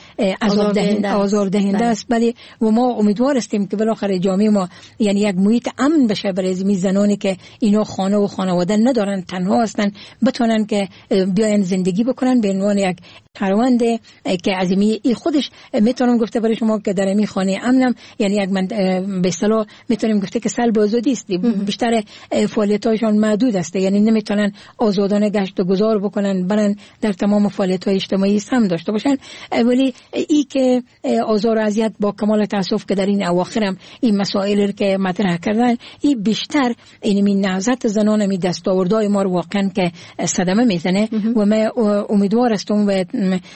آزار دهنده است. ولی و ما امیدوار هستیم که بالاخره جامعه ما یعنی یک محیط امن بشه برای زنانی که اینا خانه و خانواده ندارن، تنها هستن، بتونن که بیاین زندگی بکنن به عنوان یک شهرونده که عظیمی. ای خودش میتونم گفته برای شما که در این خانه امنم یعنی یک من به اصطلاح میتونیم گفته که سلب آزادی است، بیشتر فعالیت‌هاشون محدود است، یعنی نمیتونن آزادانه گشت و گذار بکنن، برن در تمام فعالیت‌های اجتماعی هم داشته باشن. ولی ای که آزار و اذیت با کمال تاسف که در این اواخر هم این مسائل که مطرح کردن، این بیشتر این نهضت زنان می دستاوردهای ما رو واقعا که صدمه میزنه و من امیدوار هستم و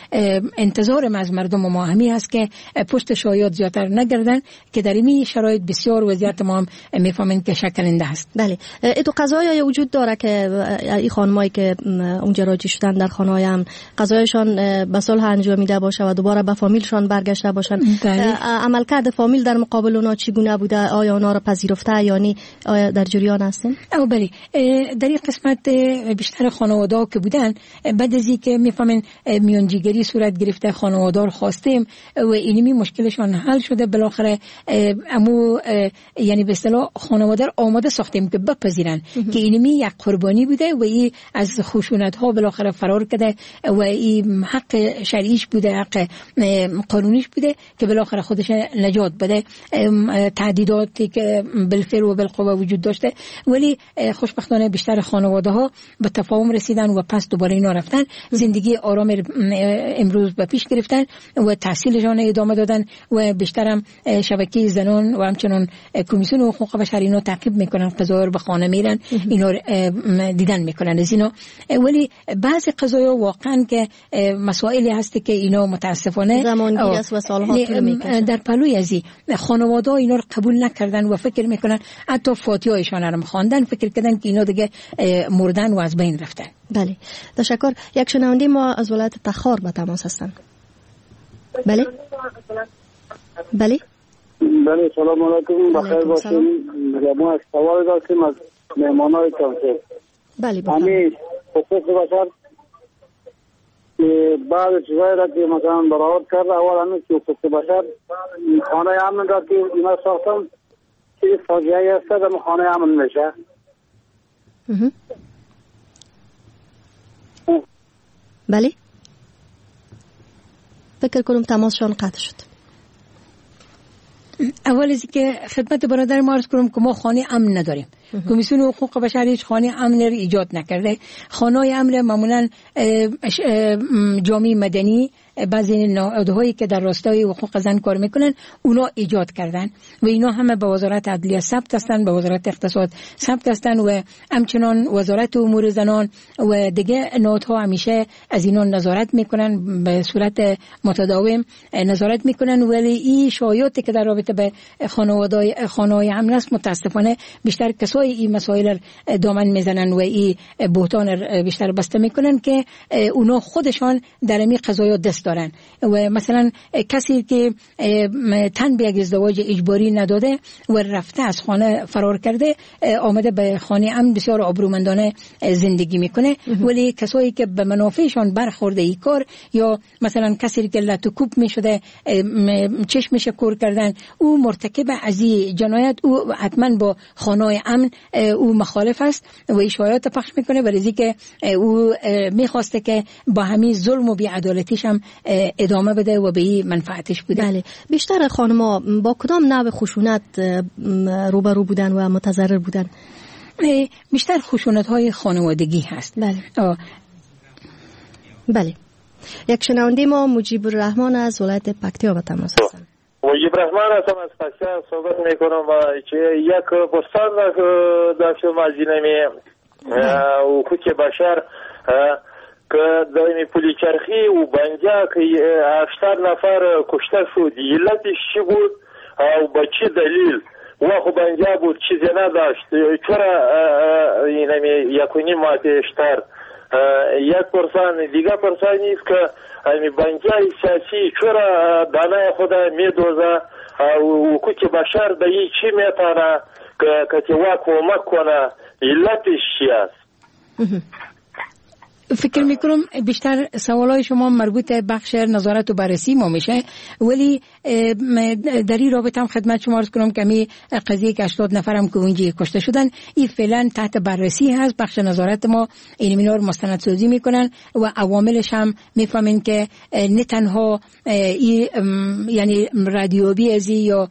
انتظارم از مردم ما همین هست که پشت شایعات زیادتر نگردن که در این شرایط بسیار وضعیت ما هم میفهمن که شکننده است. بله، تو قضایی وجود داره که این خانمایی که اونجا راجی شدن در خانه‌های هم قضایشان به صلح انجامیده باشه و دوباره به فامیلشان برگشته باشن. عملکرد فامیل در مقابل اونا چگونه بوده؟ آیا اونا را پذیرفته یا نه؟ آیا در جریان هستین؟ بله، در این قسمت بیشتر خانواده‌ها که بودن بعد از اینکه میفهمن میانجیگری صورت گرفته خانواده‌ها خواستیم و اینمی مشکلشان حل شده، بالاخره امو یعنی به اصطلاح خانواده آماده ساختیم که بپذیرن که اینمی یک قربانی بوده و این از خشونت‌ها بالاخره فرار کرده و این حق شرعیش بوده، حق قانونیش بوده که بالاخره خودش نجات بده. تعدیداتی که بالفعل و بالقوه وجود داشته، ولی خوشبختانه بیشتر خانواده‌ها به تفاهم رسیدن و پس دوباره اینا رفتن زندگی آرام امروز به پیش گرفتن و تحصیلشان ادامه دادن و بیشترم شبکه زنان و همچنان کمیسیون حقوق بشر اینا تعقیب میکنن، قضایا به خانه میرن، اینا دیدن میکنن از اینا. ولی بعضی قضایا واقعا که مسائلی هست که اینا متاسفانه زمانگیر است و سالها طول میکشه. در پلوی ازی خانواده اینا رو قبول نکردن و فکر میکنن حتی فاتحه‌شان رو خواندن، فکر کردن که اینا دیگه مردن و از بین رفتن. بله، تشکر. یک شنونده ما از ولایت تخار به تماس هستن. بله بله بله، سلام علیکم، بخیر باشین. ما از سوال داشتیم از مهمانای کنسل. بله همین حقوق بشر که بعد چیزایی را که مثلا برآورد کرده، اول همین که حقوق بشر خانه امن را که اینا ساختن که فاجعه است در خانه امن میشه. بله، فکر کنم تماسشان قطع شد. اول از که خدمت برادر ما عرض کنم که ما خانه امن نداریم. کمیسیون حقوق بشر هیچ خانه امن ایجاد نکرده. خانه‌های امن معمولا جامعه مدنی بعضی نهادهایی که در راستای حقوق زن کار میکنن اونا ایجاد کردن و اینا همه به وزارت عدلیه ثبت هستند، به وزارت اقتصاد ثبت هستند و همچنان وزارت امور زنان و دیگه نهادها همیشه از اینا نظارت میکنن، به صورت متداوم نظارت میکنن. ولی این شایعاتی که در رابطه به خانه‌های امن است متاسفانه بیشتر کسایی این مسائل دامن میزنن و این بهتان بیشتر بسته میکنن که اونا خودشان در این قضایا دست دارن و مثلا کسی که تن به یک ازدواج اجباری نداده و رفته از خانه فرار کرده آمده به خانه امن بسیار آبرومندانه زندگی میکنه. ولی کسایی که به منافعشان برخورده این کار یا مثلا کسی که لطوکوب میشده چشمش کور کردن او مرتکب از این جنایت او حتما با خانه امن او مخالف است و اشارات پخش میکنه برای که او میخواسته که با همین ظلم و بی‌عدالتیش هم ادامه بده و به این منفعتش بوده. بله. بیشتر خانم‌ها با کدام نوع خشونت روبرو بودن و متضرر بودن؟ بیشتر خشونت‌های خانوادگی هست. بله. بله. یک شنونده ما مجیب الرحمن از ولایت پکتیا با تماس هستند. مجیب الرحمن هستم از پکتیا صحبت میکنم و یک پرسان داشتم از اینمی حقوق بشر که دائمی پولیچرخی و بنجا که 80 نفر کشته شد، علتش چی بود و با چه دلیل؟ و خب بنجا بود چیزی نداشت، چرا اینمی یکونی ماتشتر؟ یک پرسان دیگه پرسانی است که بنجای سیاسی چرا دانای خود میدوزه حقوق بشر به این چی میتانه که تیوا کمک کنه، علتش چی است؟ فکر میکنم بیشتر سوالای شما مربوط به بخش نظارت و بررسی ما میشه، ولی در این رابطه هم خدمت شما عرض کنم که می قضیه که 80 نفرم که اونجا کشته شدن این فعلا تحت بررسی هست. بخش نظارت ما این اینا رو مستندسازی میکنن و عواملش هم میفهمین که نه تنها یعنی رادیویی ازی یا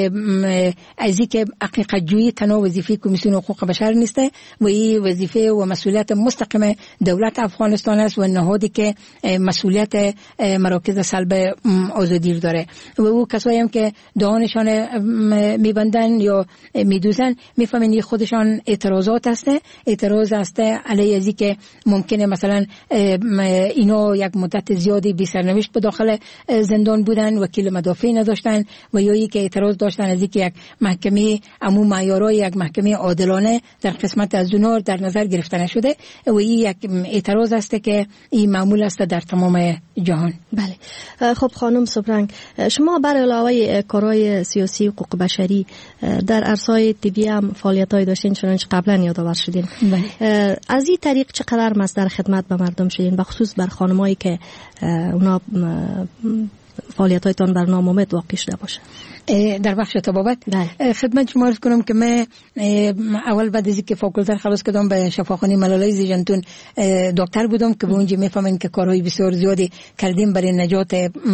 ازی که حقیقت جویی تنها وظیفه کمیسیون حقوق بشر نیسته و این وظیفه و مسئولیت مستقیم دولت افغانستان است و نهادی که مسئولیت مراکز سلب آزادی داره و او کسایی هم که دهانشان میبندن یا میدوزن میفهمن خودشان اعتراضات هسته، اعتراض هسته علیه ازی که ممکنه مثلا اینا یک مدت زیادی بی سرنوشت به داخل زندان بودن، وکیل مدافع نداشتن و یا ای که اعتراض داشتن ازی که یک محکمه عموم معیارای یک محکمه عادلانه در قسمت از اونها در نظر گرفته نشده و این یک اعتراض است که این معمول است در تمام جهان. بله. خب خانم سبرنگ، شما بر علاوه کارهای سیاسی و حقوق بشری در عرصه‌های طبی هم فعالیت‌های داشتین چنانچه قبلا یادآور شدین. بله. از این طریق چقدر مصدر خدمت به مردم شدین، بخصوص بر خانمایی که اونا فعالیت‌هایتان بر نامومد واقع شده باشه؟ در بخش طبابت خدمت شما عرض کنم که من اول بعد از اینکه فاکولته خلاص کردم به شفاخانه ملالای زیجنتون دکتر بودم که به اونجا میفهمن که کارهای بسیار زیادی کردیم برای نجات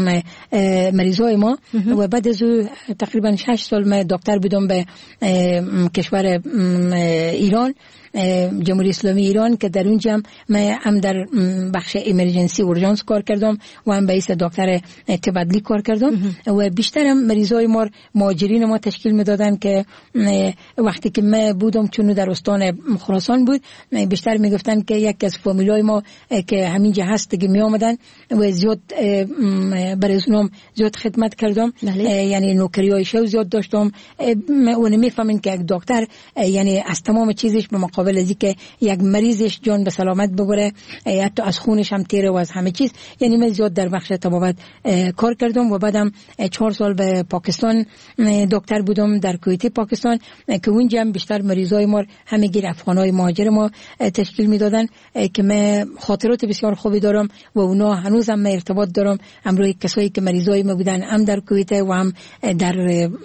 مریضای ما و بعد از تقریبا 6 سال من دکتر بودم به کشور ایران، جمهوری اسلامی ایران، که در اونجا هم در بخش امرجنسی اورژانس کار کردم و هم به حیث دکتر تبدیلی کار کردم و بیشترم مریضای ما مهاجرین ما تشکیل میدادن که وقتی که من بودم چون در استان خراسان بود بیشتر میگفتن که یک از فامیلای ما که همینجا هست دیگه می آمدن و زیاد برای اونم زیاد خدمت کردم. یعنی نوکریای شو زیاد داشتم و نمیفهمن که یک دکتر یعنی از تمام چیزش به مقابل از اینکه یک مریضش جان به سلامت ببره حتی از خونش هم تیره و از همه چیز، یعنی من زیاد در بخش طبابت کار کردم و بعدم 4 سال به پاکستان دکتر بودم در کویت پاکستان که اونجا هم بیشتر مریضای ما همگی افغانای مهاجر ما تشکیل میدادن که من خاطرات بسیار خوبی دارم و اونا هنوزم من ارتباط دارم امروز کسایی که مریضای ما بودن هم در کویت و هم در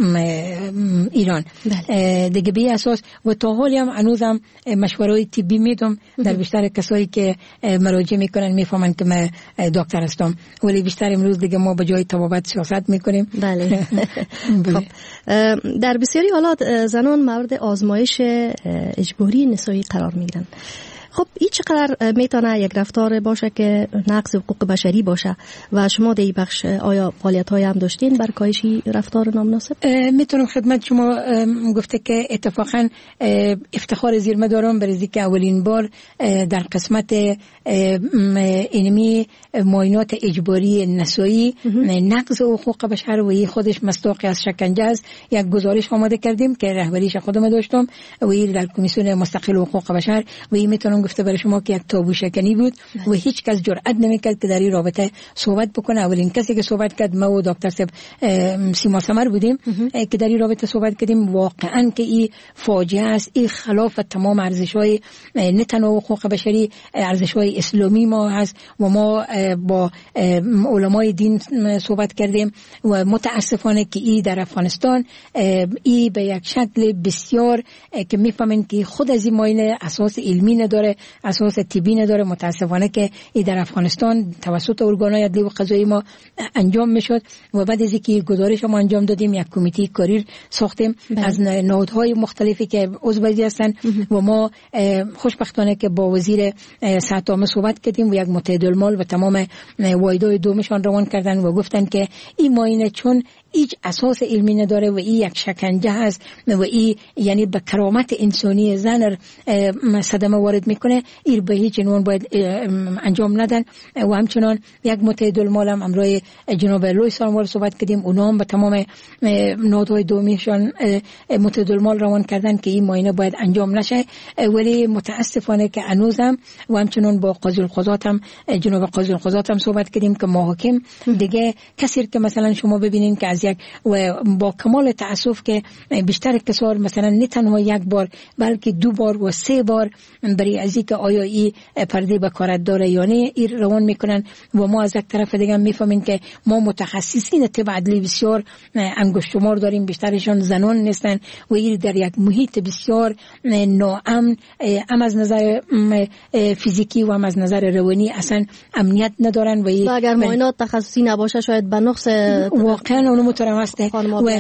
ایران. دیگه به اساس و تا حالی هم هنوزم مشوره‌ای طبی میدم در بیشتر کسایی که مراجعه میکنن میفهمن که من دکتر هستم، ولی بیشتر امروز دیگه ما به جای طبابت سیاست میکنیم. بله. خب در بسیاری حالات زنان مورد آزمایش اجباری نسایی قرار میگیرن. خب این چقدر میتونه یک رفتار باشه که نقض حقوق بشری باشه و شما در این بخش آیا فعالیت‌های هم داشتین بر کاهش رفتار نامناسب؟ میتونم خدمت شما گفته که اتفاقا افتخار زیرمه دارم برای که اولین بار در قسمت اینمی معاینات اجباری نسایی نقض حقوق بشر و خودش مصداقی از شکنجه است یک گزارش آماده کردیم که رهبریش خودم داشتم و در کمیسیون مستقل حقوق بشر و این میتونم گفته برای شما که یک تابو شکنی بود و هیچ کس جرئت نمیکرد که در این رابطه صحبت بکنه. اولین کسی که صحبت کرد ما و دکتر صاحب سیما سمر بودیم که در این رابطه صحبت کردیم. واقعا که این فاجعه است، این خلاف تمام ارزش‌های نه تنها حقوق بشری، ارزش‌های اسلامی ما هست و ما با علمای دین صحبت کردیم و متاسفانه که این در افغانستان این به یک شکل بسیار که میفهمن که خود از این معاینه اساس علمی نداره، اساس طبی نداره. متاسفانه که این در افغانستان توسط ارگان‌های عدلی و قضایی ما انجام میشد و بعد از اینکه گزارش ما انجام دادیم یک کمیته کاری ساختیم از نهادهای مختلفی که عضو هستند و ما خوشبختانه که با وزیر صحت عامه صحبت کردیم و یک متعادل‌مال و تمام وایدای دومشان روان کردن و گفتن که این معاینه چون هیچ اساس علمی نداره و این یک شکنجه هست و این یعنی به کرامت انسانی زن صدمه وارد میکنه، این به هیچ عنوان باید انجام ندن. و همچنان یک متعادل‌مال هم امروز جناب لوی ساموال صحبت کردیم، اونا هم به تمام نهادهای دومیشان متعادل‌مال روان کردن که این معاینه باید انجام نشه. ولی متاسفانه که هنوزم و همچنان با قاضی القضات هم جناب قاضی القضات هم صحبت کردیم که محاکم دیگه کسی که مثلا شما ببینین که از یک و با کمال تاسف که بیشتر کسار مثلا نه تنها یک بار بلکه 2 بار و 3 بار برای از اینکه آیا این پرده بکارت داره یا نه این روان میکنن و ما از یک طرف دیگه میفهمیم که ما متخصصین طب عدلی بسیار انگشت شمار داریم، بیشترشون زنان نیستن و این در یک محیط بسیار ناامن هم از نظر فیزیکی و هم از نظر روانی اصلا امنیت ندارن و اگر معاینات تخصصی نباشه شاید به نقص واقعا اونو مترمسته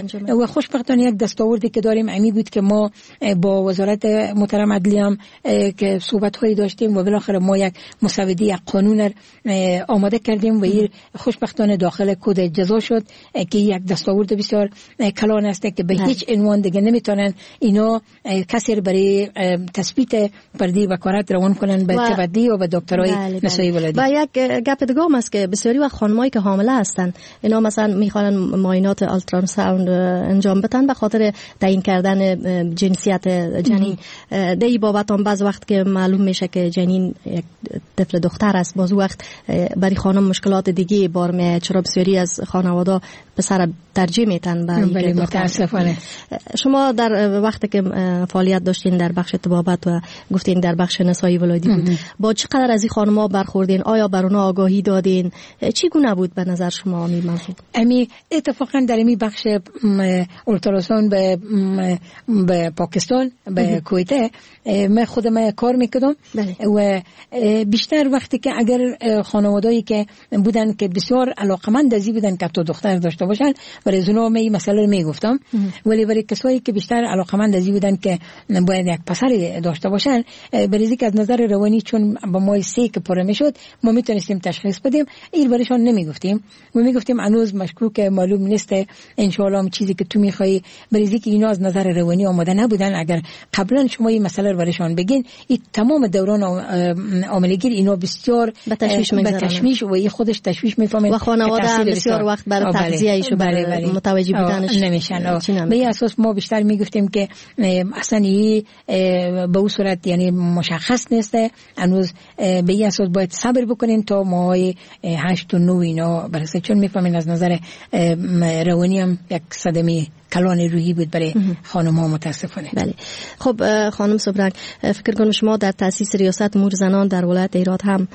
و خوشبختانه یک دستاوردی که داریم امی بود که ما با وزارت محترم عدلی هم که صحبت‌هایی داشتیم و بالاخره ما یک مسوده یک قانون آماده کردیم و این خوشبختانه داخل کد جزا شد که یک دستاورد بسیار کلان است که به هیچ عنوان دیگه نمیتونن اینا کسی برای تثبیت پرده بکارت روان کنن به تبدی و به دکترای نسایی ولادی. و یک گپ دیگه هم است که بسیاری وقت خانمایی که حامله هستن اینا مثلا میخوان معاینات آلتراساوند انجام بدن به خاطر تعیین کردن جنسیت جنین. دی بابت هم بعض وقت که معلوم میشه که جنین یک طفل دختر است، باز وقت برای خانم مشکلات دیگه بار میاد، چرا بسیاری از خانواده پسر ترجیح میتن برای متاسفانه. شما در وقتی که فعالیت داشتین در بخش طبابت و گفتین در بخش نسایی ولادی بود، با چقدر از این خانم‌ها برخوردین؟ آیا بر اونها آگاهی دادین؟ چی گونه بود به نظر شما این موضوع؟ اتفاقا در این بخش اولتراساوند به پاکستان به کویت من خودم کار میکردم و بیشتر وقتی که اگر خانواده‌ای که بودن که بسیار علاقمند ازی بودن که تو دختر داشته باشن برای زنو می مسئله رو میگفتم، ولی برای کسایی که بیشتر علاقمند ازی بودن که باید یک پسر داشته باشن برای اینکه از نظر روانی چون با ما سه که پره میشد ما میتونستیم تشخیص بدیم، این برایشان نمیگفتیم و میگفتیم هنوز مشکوک معلوم نیست، ان شاء الله چیزی که تو میخوای برای اینکه اینا از نظر روانی آماده نبودن اگر قبلا شما این مسئله رو برایشان بگین این تمام دوران عاملگیر اینا بسیار به تشویش و این خودش تشویش میفهمه و خانواده بسیار وقت برای تغذیه ایشو متوجه بودنش نمیشن. به اساس ما بیشتر میگفتیم که اصلا این به اون صورت یعنی مشخص نیسته، هنوز به این اساس باید صبر بکنیم تا ماهای 8 و 9 اینا برسه، چون میفهمین از نظر روانی هم یک صدمه کلان روحی بود برای خانم ها متاسفانه. بله. خب خانم صبرنگ، فکر کنم شما در تأسیس ریاست امور زنان در ولایت هرات هم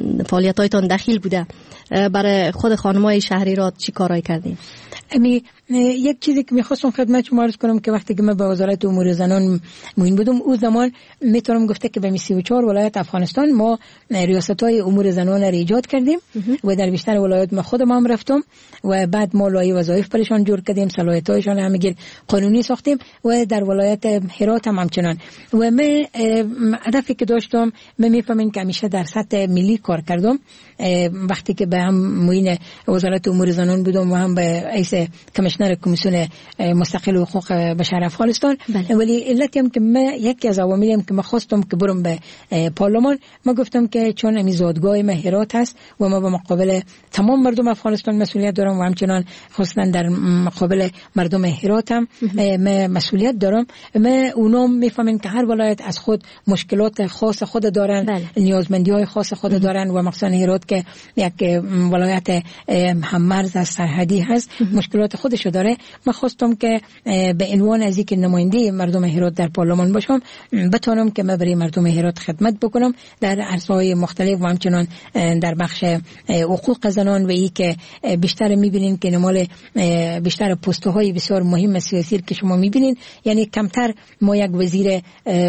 فعالیت‌هایتان دخیل بوده. برای خود خانم‌های شهریرات چی کارایی کردین؟ یک چیزی که میخواستم خدمت شما عرض کنم که وقتی که من به وزارت امور زنان معین بودم، او زمان میتونم گفته که به 34 ولایت افغانستان ما ریاست‌های امور زنان را ایجاد کردیم و در بیشتر ولایات ما خودم هم رفتم و بعد ما لایحه وظایف برشان جور کردیم، صلاحیت‌هایشان همگی قانونی ساختیم و در ولایت هرات هم همچنان. و من هدفی که داشتم، من میفهمم که همیشه در سطح ملی کار کردم. وقتی که به هم معین وزارت امور زنان بودم و هم به رئیس کمیشنر کمیسیون مستقل حقوق بشر افغانستان، ولی علتی هم که من یکی از عواملی هم که من خواستم که برم به پارلمان، من گفتم که چون امی زادگاه من هرات هست و ما به مقابل تمام مردم افغانستان مسئولیت دارم و همچنان خصوصا در مقابل مردم هرات هم من مسئولیت دارم. من اونم میفهمن که هر ولایت از خود مشکلات خاص خود دارن، نیازمندی‌های خاص خود دارن و مخصوصا هرات که یک ولایت هم مرز از سرحدی هست مشکلات خودشو داره. من خواستم که به عنوان از یک نماینده مردم هرات در پارلمان باشم، بتونم که من برای مردم هرات خدمت بکنم در عرصه‌های مختلف و همچنان در بخش حقوق زنان و ای که بیشتر می‌بینین که نمال بیشتر پست‌های بسیار مهم سیاسی که شما می‌بینین، یعنی کمتر ما یک وزیر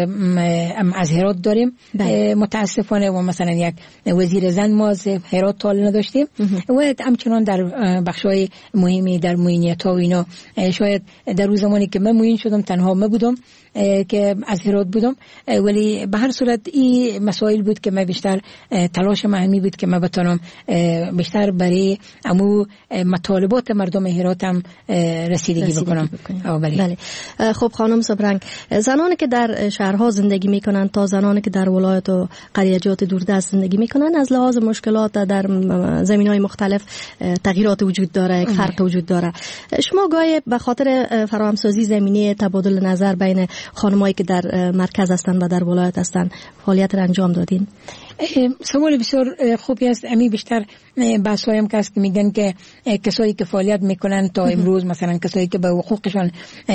از هرات داریم متاسفانه و مثلا یک وزیر زن ما از هرات تال نداشتیم و همچنان در بخش‌های مهمی در معینیت‌ها و اینا شاید در روز زمانی که من معین شدم تنها من بودم که از هرات بودم، ولی به هر صورت این مسائل بود که من بیشتر تلاش مهمی بود که من بتونم بیشتر برای امو مطالبات مردم هرات هم رسیدگی بکنم. بله. خب خانم صبرنگ، زنانی که در شهرها زندگی میکنن تا زنانی که در ولایت و قریجات دوردست زندگی میکنن از لحاظ مشکلات در زمینهای مختلف تغییرات وجود داره، یک فرق وجود داره. شما گاهی به خاطر فراهمسازی زمینه تبادل نظر بین خانمایی که در مرکز هستند و در ولایت هستند فعالیت را انجام دادین؟ سوال بسیار خوبی است. امی بیشتر بحث‌هایی هم که میگن که کسایی که فعالیت میکنن تا امروز، مثلا کسایی که به حقوقشان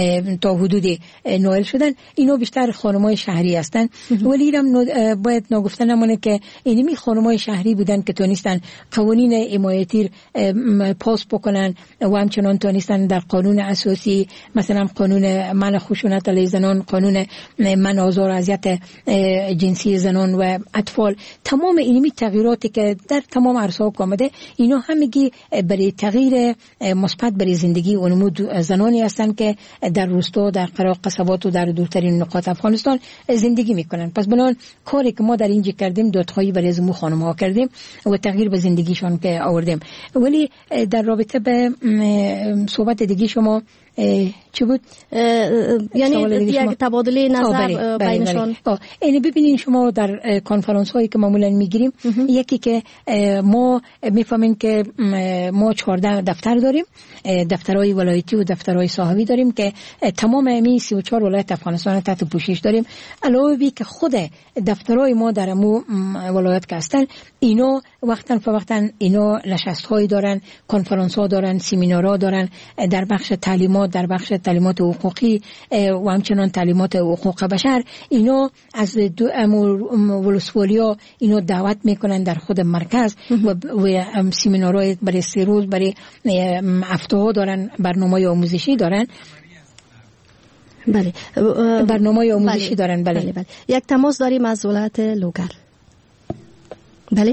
تا حدودی نائل شدن، اینا بیشتر خانم‌های شهری هستن. ولی هم باید نگفته نمونه که اینمی خانم‌های شهری بودن که تونستن قوانین حمایتی پاس بکنن و همچنان تونستن در قانون اساسی، مثلا قانون منع خشونت علیه زنان، قانون منع آزار و اذیت جنسی زنان و اطفال، تمام اینمی تغییراتی که در تمام عرصه‌ها آمده، اینا همگی برای تغییر مثبت برای زندگی و نمود زنانی هستند که در روستا، در قصبات و در دورترین نقاط افغانستان زندگی میکنن. پس بنابراین کاری که ما در اینجا کردیم دادخواهی برای زمو خانم‌ها کردیم و تغییر به زندگیشان که آوردیم. ولی در رابطه به صحبت دیگه شما چی بود؟ یعنی یک تبادله نظر بینشان. اینو ببینین شما در کنفرانس هایی که معمولا میگیریم، یکی که ما میفهمیم که ما 14 دفتر داریم، دفترهای ولایتی و دفترهای صاحبی داریم که تمام امی 34 ولایت افغانستان تحت پوشش داریم. علاوه بر که خود دفترهای ما در امو ولایت که هستن، اینا وقتا فوقتا اینا نشست هایی دارن، کنفرانس ها دارن، سمینارها دارن در بخش تعلیمات، در بخش تعلیمات حقوقی و همچنان تعلیمات حقوق بشر. اینا از ولسوالیا اینا دعوت میکنن در خود مرکز و سمینارهای برای 3 روز برای هفته‌ها دارن، برنامه آموزشی دارن. بله، برنامه آموزشی دارن. بله. یک تماس داریم از ولایت لوگر. بله.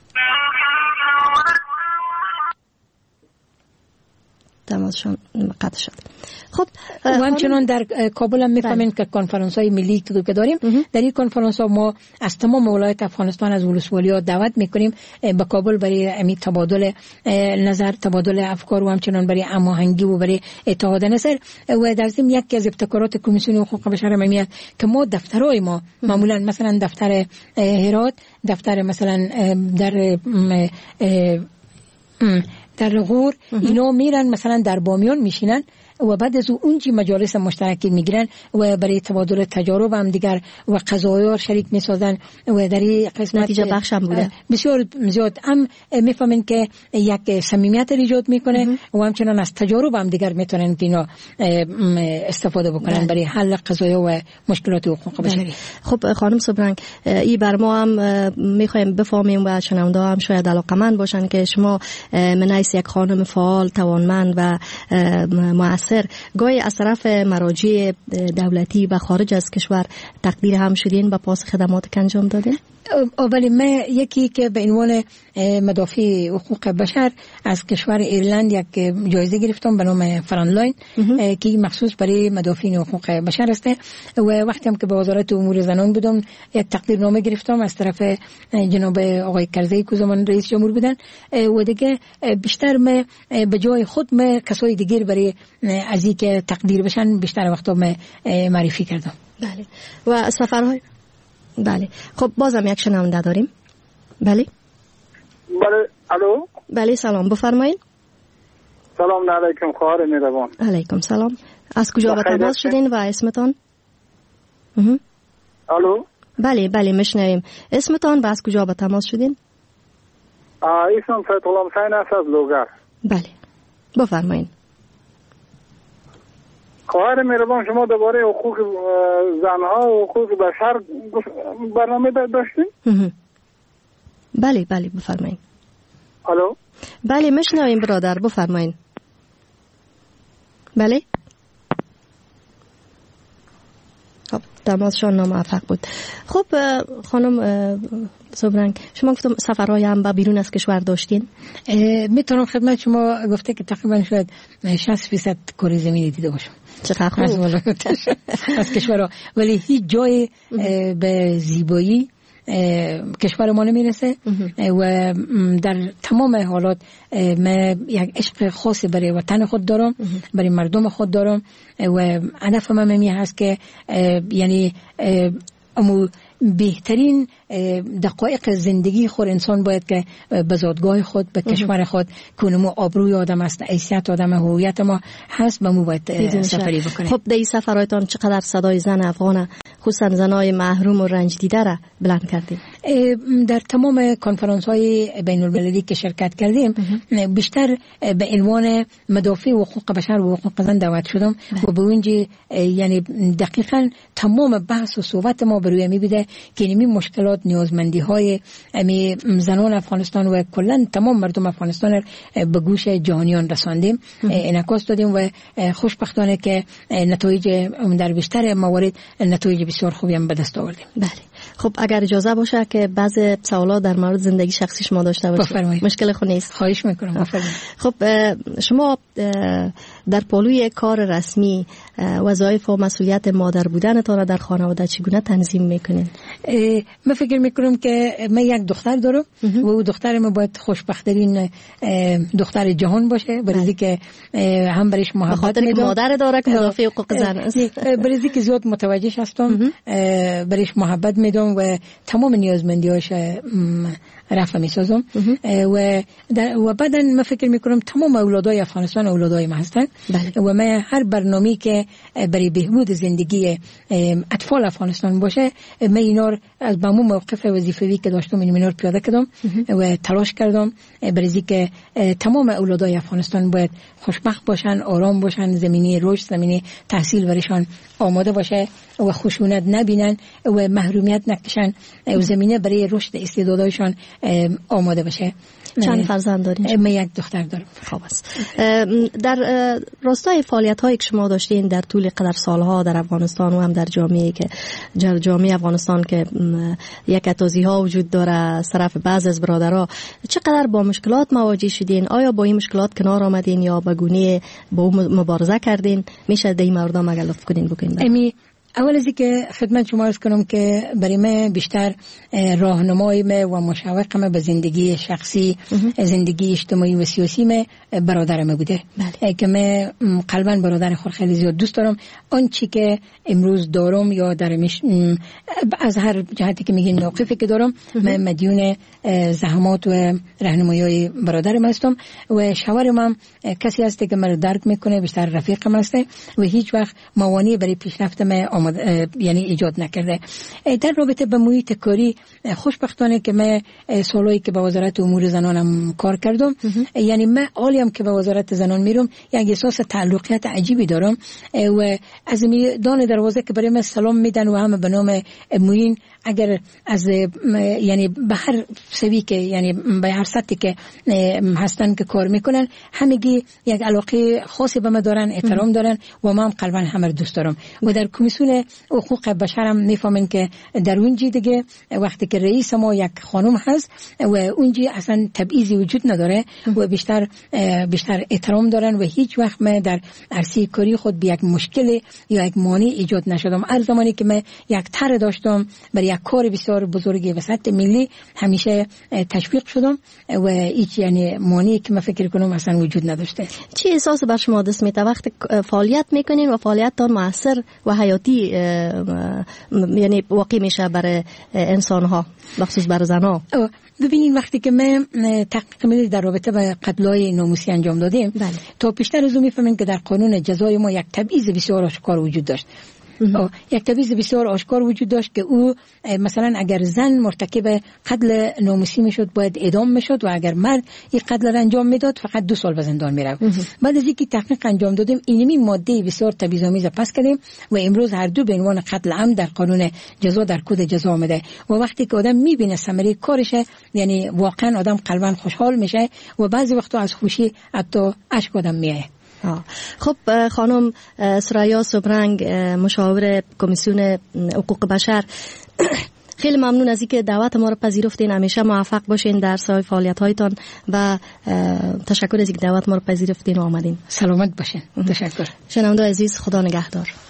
تماسشون قطع شد. خب و همچنان در کابل هم میفهمین که کنفرانس های ملی که داریم، در این کنفرانس ها ما از تمام ولایت افغانستان از ولسوالی‌ها دعوت میکنیم به کابل برای امی تبادل نظر، تبادل افکار و همچنان برای هماهنگی و برای اتحاد نظر. و در ضمن یکی از ابتکارات کمیسیون حقوق بشر ممیت که ما دفترهای ما معمولا مثلا دفتر هرات، دفتر مثلا در غور، اینا میرن مثلا در بامیان میشینن و بعد از اون چی مجالس مشترکی میگیرن و برای تبادل تجارب هم دیگر و قضایا شریک میسازن و در این قسمت نتیجه بخش هم بوده. بسیار زیاد هم میفهمن که یک صمیمیت ایجاد میکنه و همچنان از تجارب هم دیگر میتونن که اینا استفاده بکنن برای حل قضایا و مشکلات حقوق بشری. خب خانم صبرنگ، این بر ما هم میخوایم بفهمیم و شنونده هم شاید علاقمند باشن که شما من حیث یک خانم فعال، توانمند و مؤثر گاهی از طرف مراجع دولتی و خارج از کشور تقدیر هم شدین و پاس خدمات که انجام دادین؟ اولی من یکی که به عنوان مدافع حقوق بشر از کشور ایرلند یک جایزه گرفتم به نام فرانلاین که مخصوص برای مدافعین حقوق بشر است و وقتی هم که به وزارت امور زنان بودم یک تقدیرنامه گرفتم از طرف جناب آقای کرزی که زمان رئیس جمهور بودن و دیگه بیشتر من به جای خود من کسای دیگر برای از این که تقدیر بشن بیشتر وقتا من معرفی کردم. بله. و سفرهای بله. خب بازم یک شنونده داریم. بله. بله. الو. بله سلام بفرمایید. سلام علیکم خواهر مهربان. علیکم سلام. از کجا به تماس شدین و اسمتان؟ الو. بله بله میشنویم. اسمتان و از کجا به تماس شدین؟ اسمم فتح الله حسین است از لوگر. بله. بفرمایید. خواهر مهربان شما درباره حقوق زنها و حقوق بشر برنامه داشتین؟ بله بله بفرمایید. الو. بله میشنویم برادر بفرمایید. بله. خب تماسشان ناموفق بود. خب خانم صبرنگ شما گفتم سفرهای هم با بیرون از کشور داشتین؟ میتونم خدمت شما گفته که تقریبا شاید 60% کره زمینی دیده باشم. چقدر خوب. از کشورها، ولی هیچ جای به زیبایی کشور ما نمیرسه و در تمام حالات من یک عشق خاصی برای وطن خود دارم، برای مردم خود دارم و هدفم هم این هست که یعنی امو بهترین دقایق زندگی خود انسان باید که به زادگاه خود، به کشور خود کنمو آبروی آدم است، حیثیت آدم، هویت ما هست، به مو باید سفری بکنه. خب در این سفرهایتان چقدر صدای زن افغان خصوصا زنای محروم و رنج دیده را بلند کردیم؟ در تمام کنفرانس های بین المللی که شرکت کردیم بیشتر به عنوان مدافع حقوق بشر و حقوق زن دعوت شدم و به اونجا یعنی دقیقاً تمام بحث و صحبت ما بر روی میبیده که این مشکلات، نیازمندی های زنان افغانستان و کلا تمام مردم افغانستان به گوش جهانیان رساندیم، انعکاس دادیم و خوشبختانه که نتایج در بیشتر موارد نتایج بسیار خوبی هم به دست آوردیم. بله. خب اگر اجازه باشه که بعضی سوالات در مورد زندگی شخصی شما داشته باشم. مشکل خود نیست. خواهش میکنم. بفرمایید. خب شما در پالوی کار رسمی وظایف و مسئولیت مادر بودنتان را در خانواده چگونه تنظیم میکنین؟ من فکر میکنم که من یک دختر دارم و او دختر من باید خوشبخت‌ترین دختر جهان باشه، برای که هم برایش محبت میدم. مادر داره که مدافع حقوق زن است. برای که زیاد متوجه هستم، برایش محبت میدم و تمام نیازمندیاش رفع میسازم و بعدا من فکر میکنم تمام اولادای افغانستان اولادای ما هستن و من هر برنامه‌ای که برای بهبود زندگی اطفال افغانستان باشه من اینا از بامو موقف وظیفه‌ای که داشتم اینا رو پیاده کردم و تلاش کردم برای که تمام اولادای افغانستان باید خوشبخت باشن، آرام باشن، زمینه رشد، زمینه تحصیل برایشان آماده باشه و خشونت نبینن و محرومیت نکشن و زمینه برای رشد استعدادایشان آماده باشه. چند فرزند دارین؟ من یک دختر دارم. خوب است. در راستای فعالیت‌هایی که شما داشتین در طول قدر سالها در افغانستان و هم در جامعه افغانستان که یک اتازی‌ها وجود داره از طرف بعض از برادرها، چقدر با مشکلات مواجه شدین؟ آیا با این مشکلات کنار آمدین یا به گونه با مبارزه کردین؟ میشه در این مورد ما لطف کنین بکنین؟ اول از اینکه خدمت شما عرض کنم که برای من بیشتر راهنمای من و مشوق من به زندگی شخصی، زندگی اجتماعی و سیاسی من برادر من بوده. که من قلبا برادر خود خیلی زیاد دوست دارم. آن چی که امروز دارم یا درمش از هر جهتی که میگین موقفی که دارم، من مدیون زحمات و راهنمایی برادر من هستم و شوهرم هم کسی هست که مرا درک میکنه، بیشتر رفیقم هست و هیچ وقت موانعی برای پیشرفت من یعنی ایجاد نکرده. در رابطه با محیط کاری خوشبختانه که من سالایی که به وزارت امور زنانم کار کردم، یعنی من عالیم که به وزارت زنان میرم یک احساس تعلقیت عجیبی دارم و از میدان دروازه که برای من سلام میدن و همه به نام موین، اگر از یعنی به هر سوی که یعنی به هر سطحی که هستن که کار میکنن، همگی یک علاقه خاصی به من دارن، احترام دارن و من قلبا همه دوست دارم. و در کمیسیون حقوق بشرم میفهمن که در اونجا دیگه وقتی که رئیس ما یک خانم هست و اونجا اصلا تبعیضی وجود نداره و بیشتر احترام دارن و هیچ وقت من در عرصه کاری خود به یک مشکل یا یک مانع ایجاد نشدم. هر زمانی که من یک طرح داشتم برای یک کار بسیار بزرگی و سطح ملی، همیشه تشویق شدم و هیچ یعنی مانعی که من فکر کنم اصلا وجود نداشته. چی احساس بر شما دست میده وقتی فعالیت میکنین و فعالیتتان موثر و حیاتی یعنی واقع میشه برای انسان ها، بخصوص برای زنها؟ ببینید وقتی که من تحقیق ملی در رابطه با قتل‌های ناموسی انجام دادیم، تا پیشتر از اون میفهمیم که در قانون جزای ما یک تبعیض بسیار آشکار وجود داشت. یک تبعیض بسیار آشکار وجود داشت که او مثلا اگر زن مرتکب قتل ناموسی میشد باید اعدام میشد و اگر مرد این قتل را انجام میداد فقط 2 سال به زندان میرفت. بعد از اینکه تحقیق انجام دادیم اینمی ماده بسیار تبعیض‌آمیز پس کردیم و امروز هر دو به عنوان قتل عمد در قانون جزا در کد جزا آمده و وقتی که آدم میبینه ثمره کارشه، یعنی واقعا آدم قلبا خوشحال میشه و بعضی وقتا از خوشی حتی اشک آدم میاد. خب خانم سریا سبرنگ، مشاور کمیسیون حقوق بشر، خیلی ممنون از اینکه دعوت ما رو پذیرفتین. همیشه موفق باشین در سایر فعالیت‌هایتان و تشکر از اینکه دعوت ما رو پذیرفتین و آمدین. سلامت باشین. تشکر. شنونده عزیز، خدا نگهدار.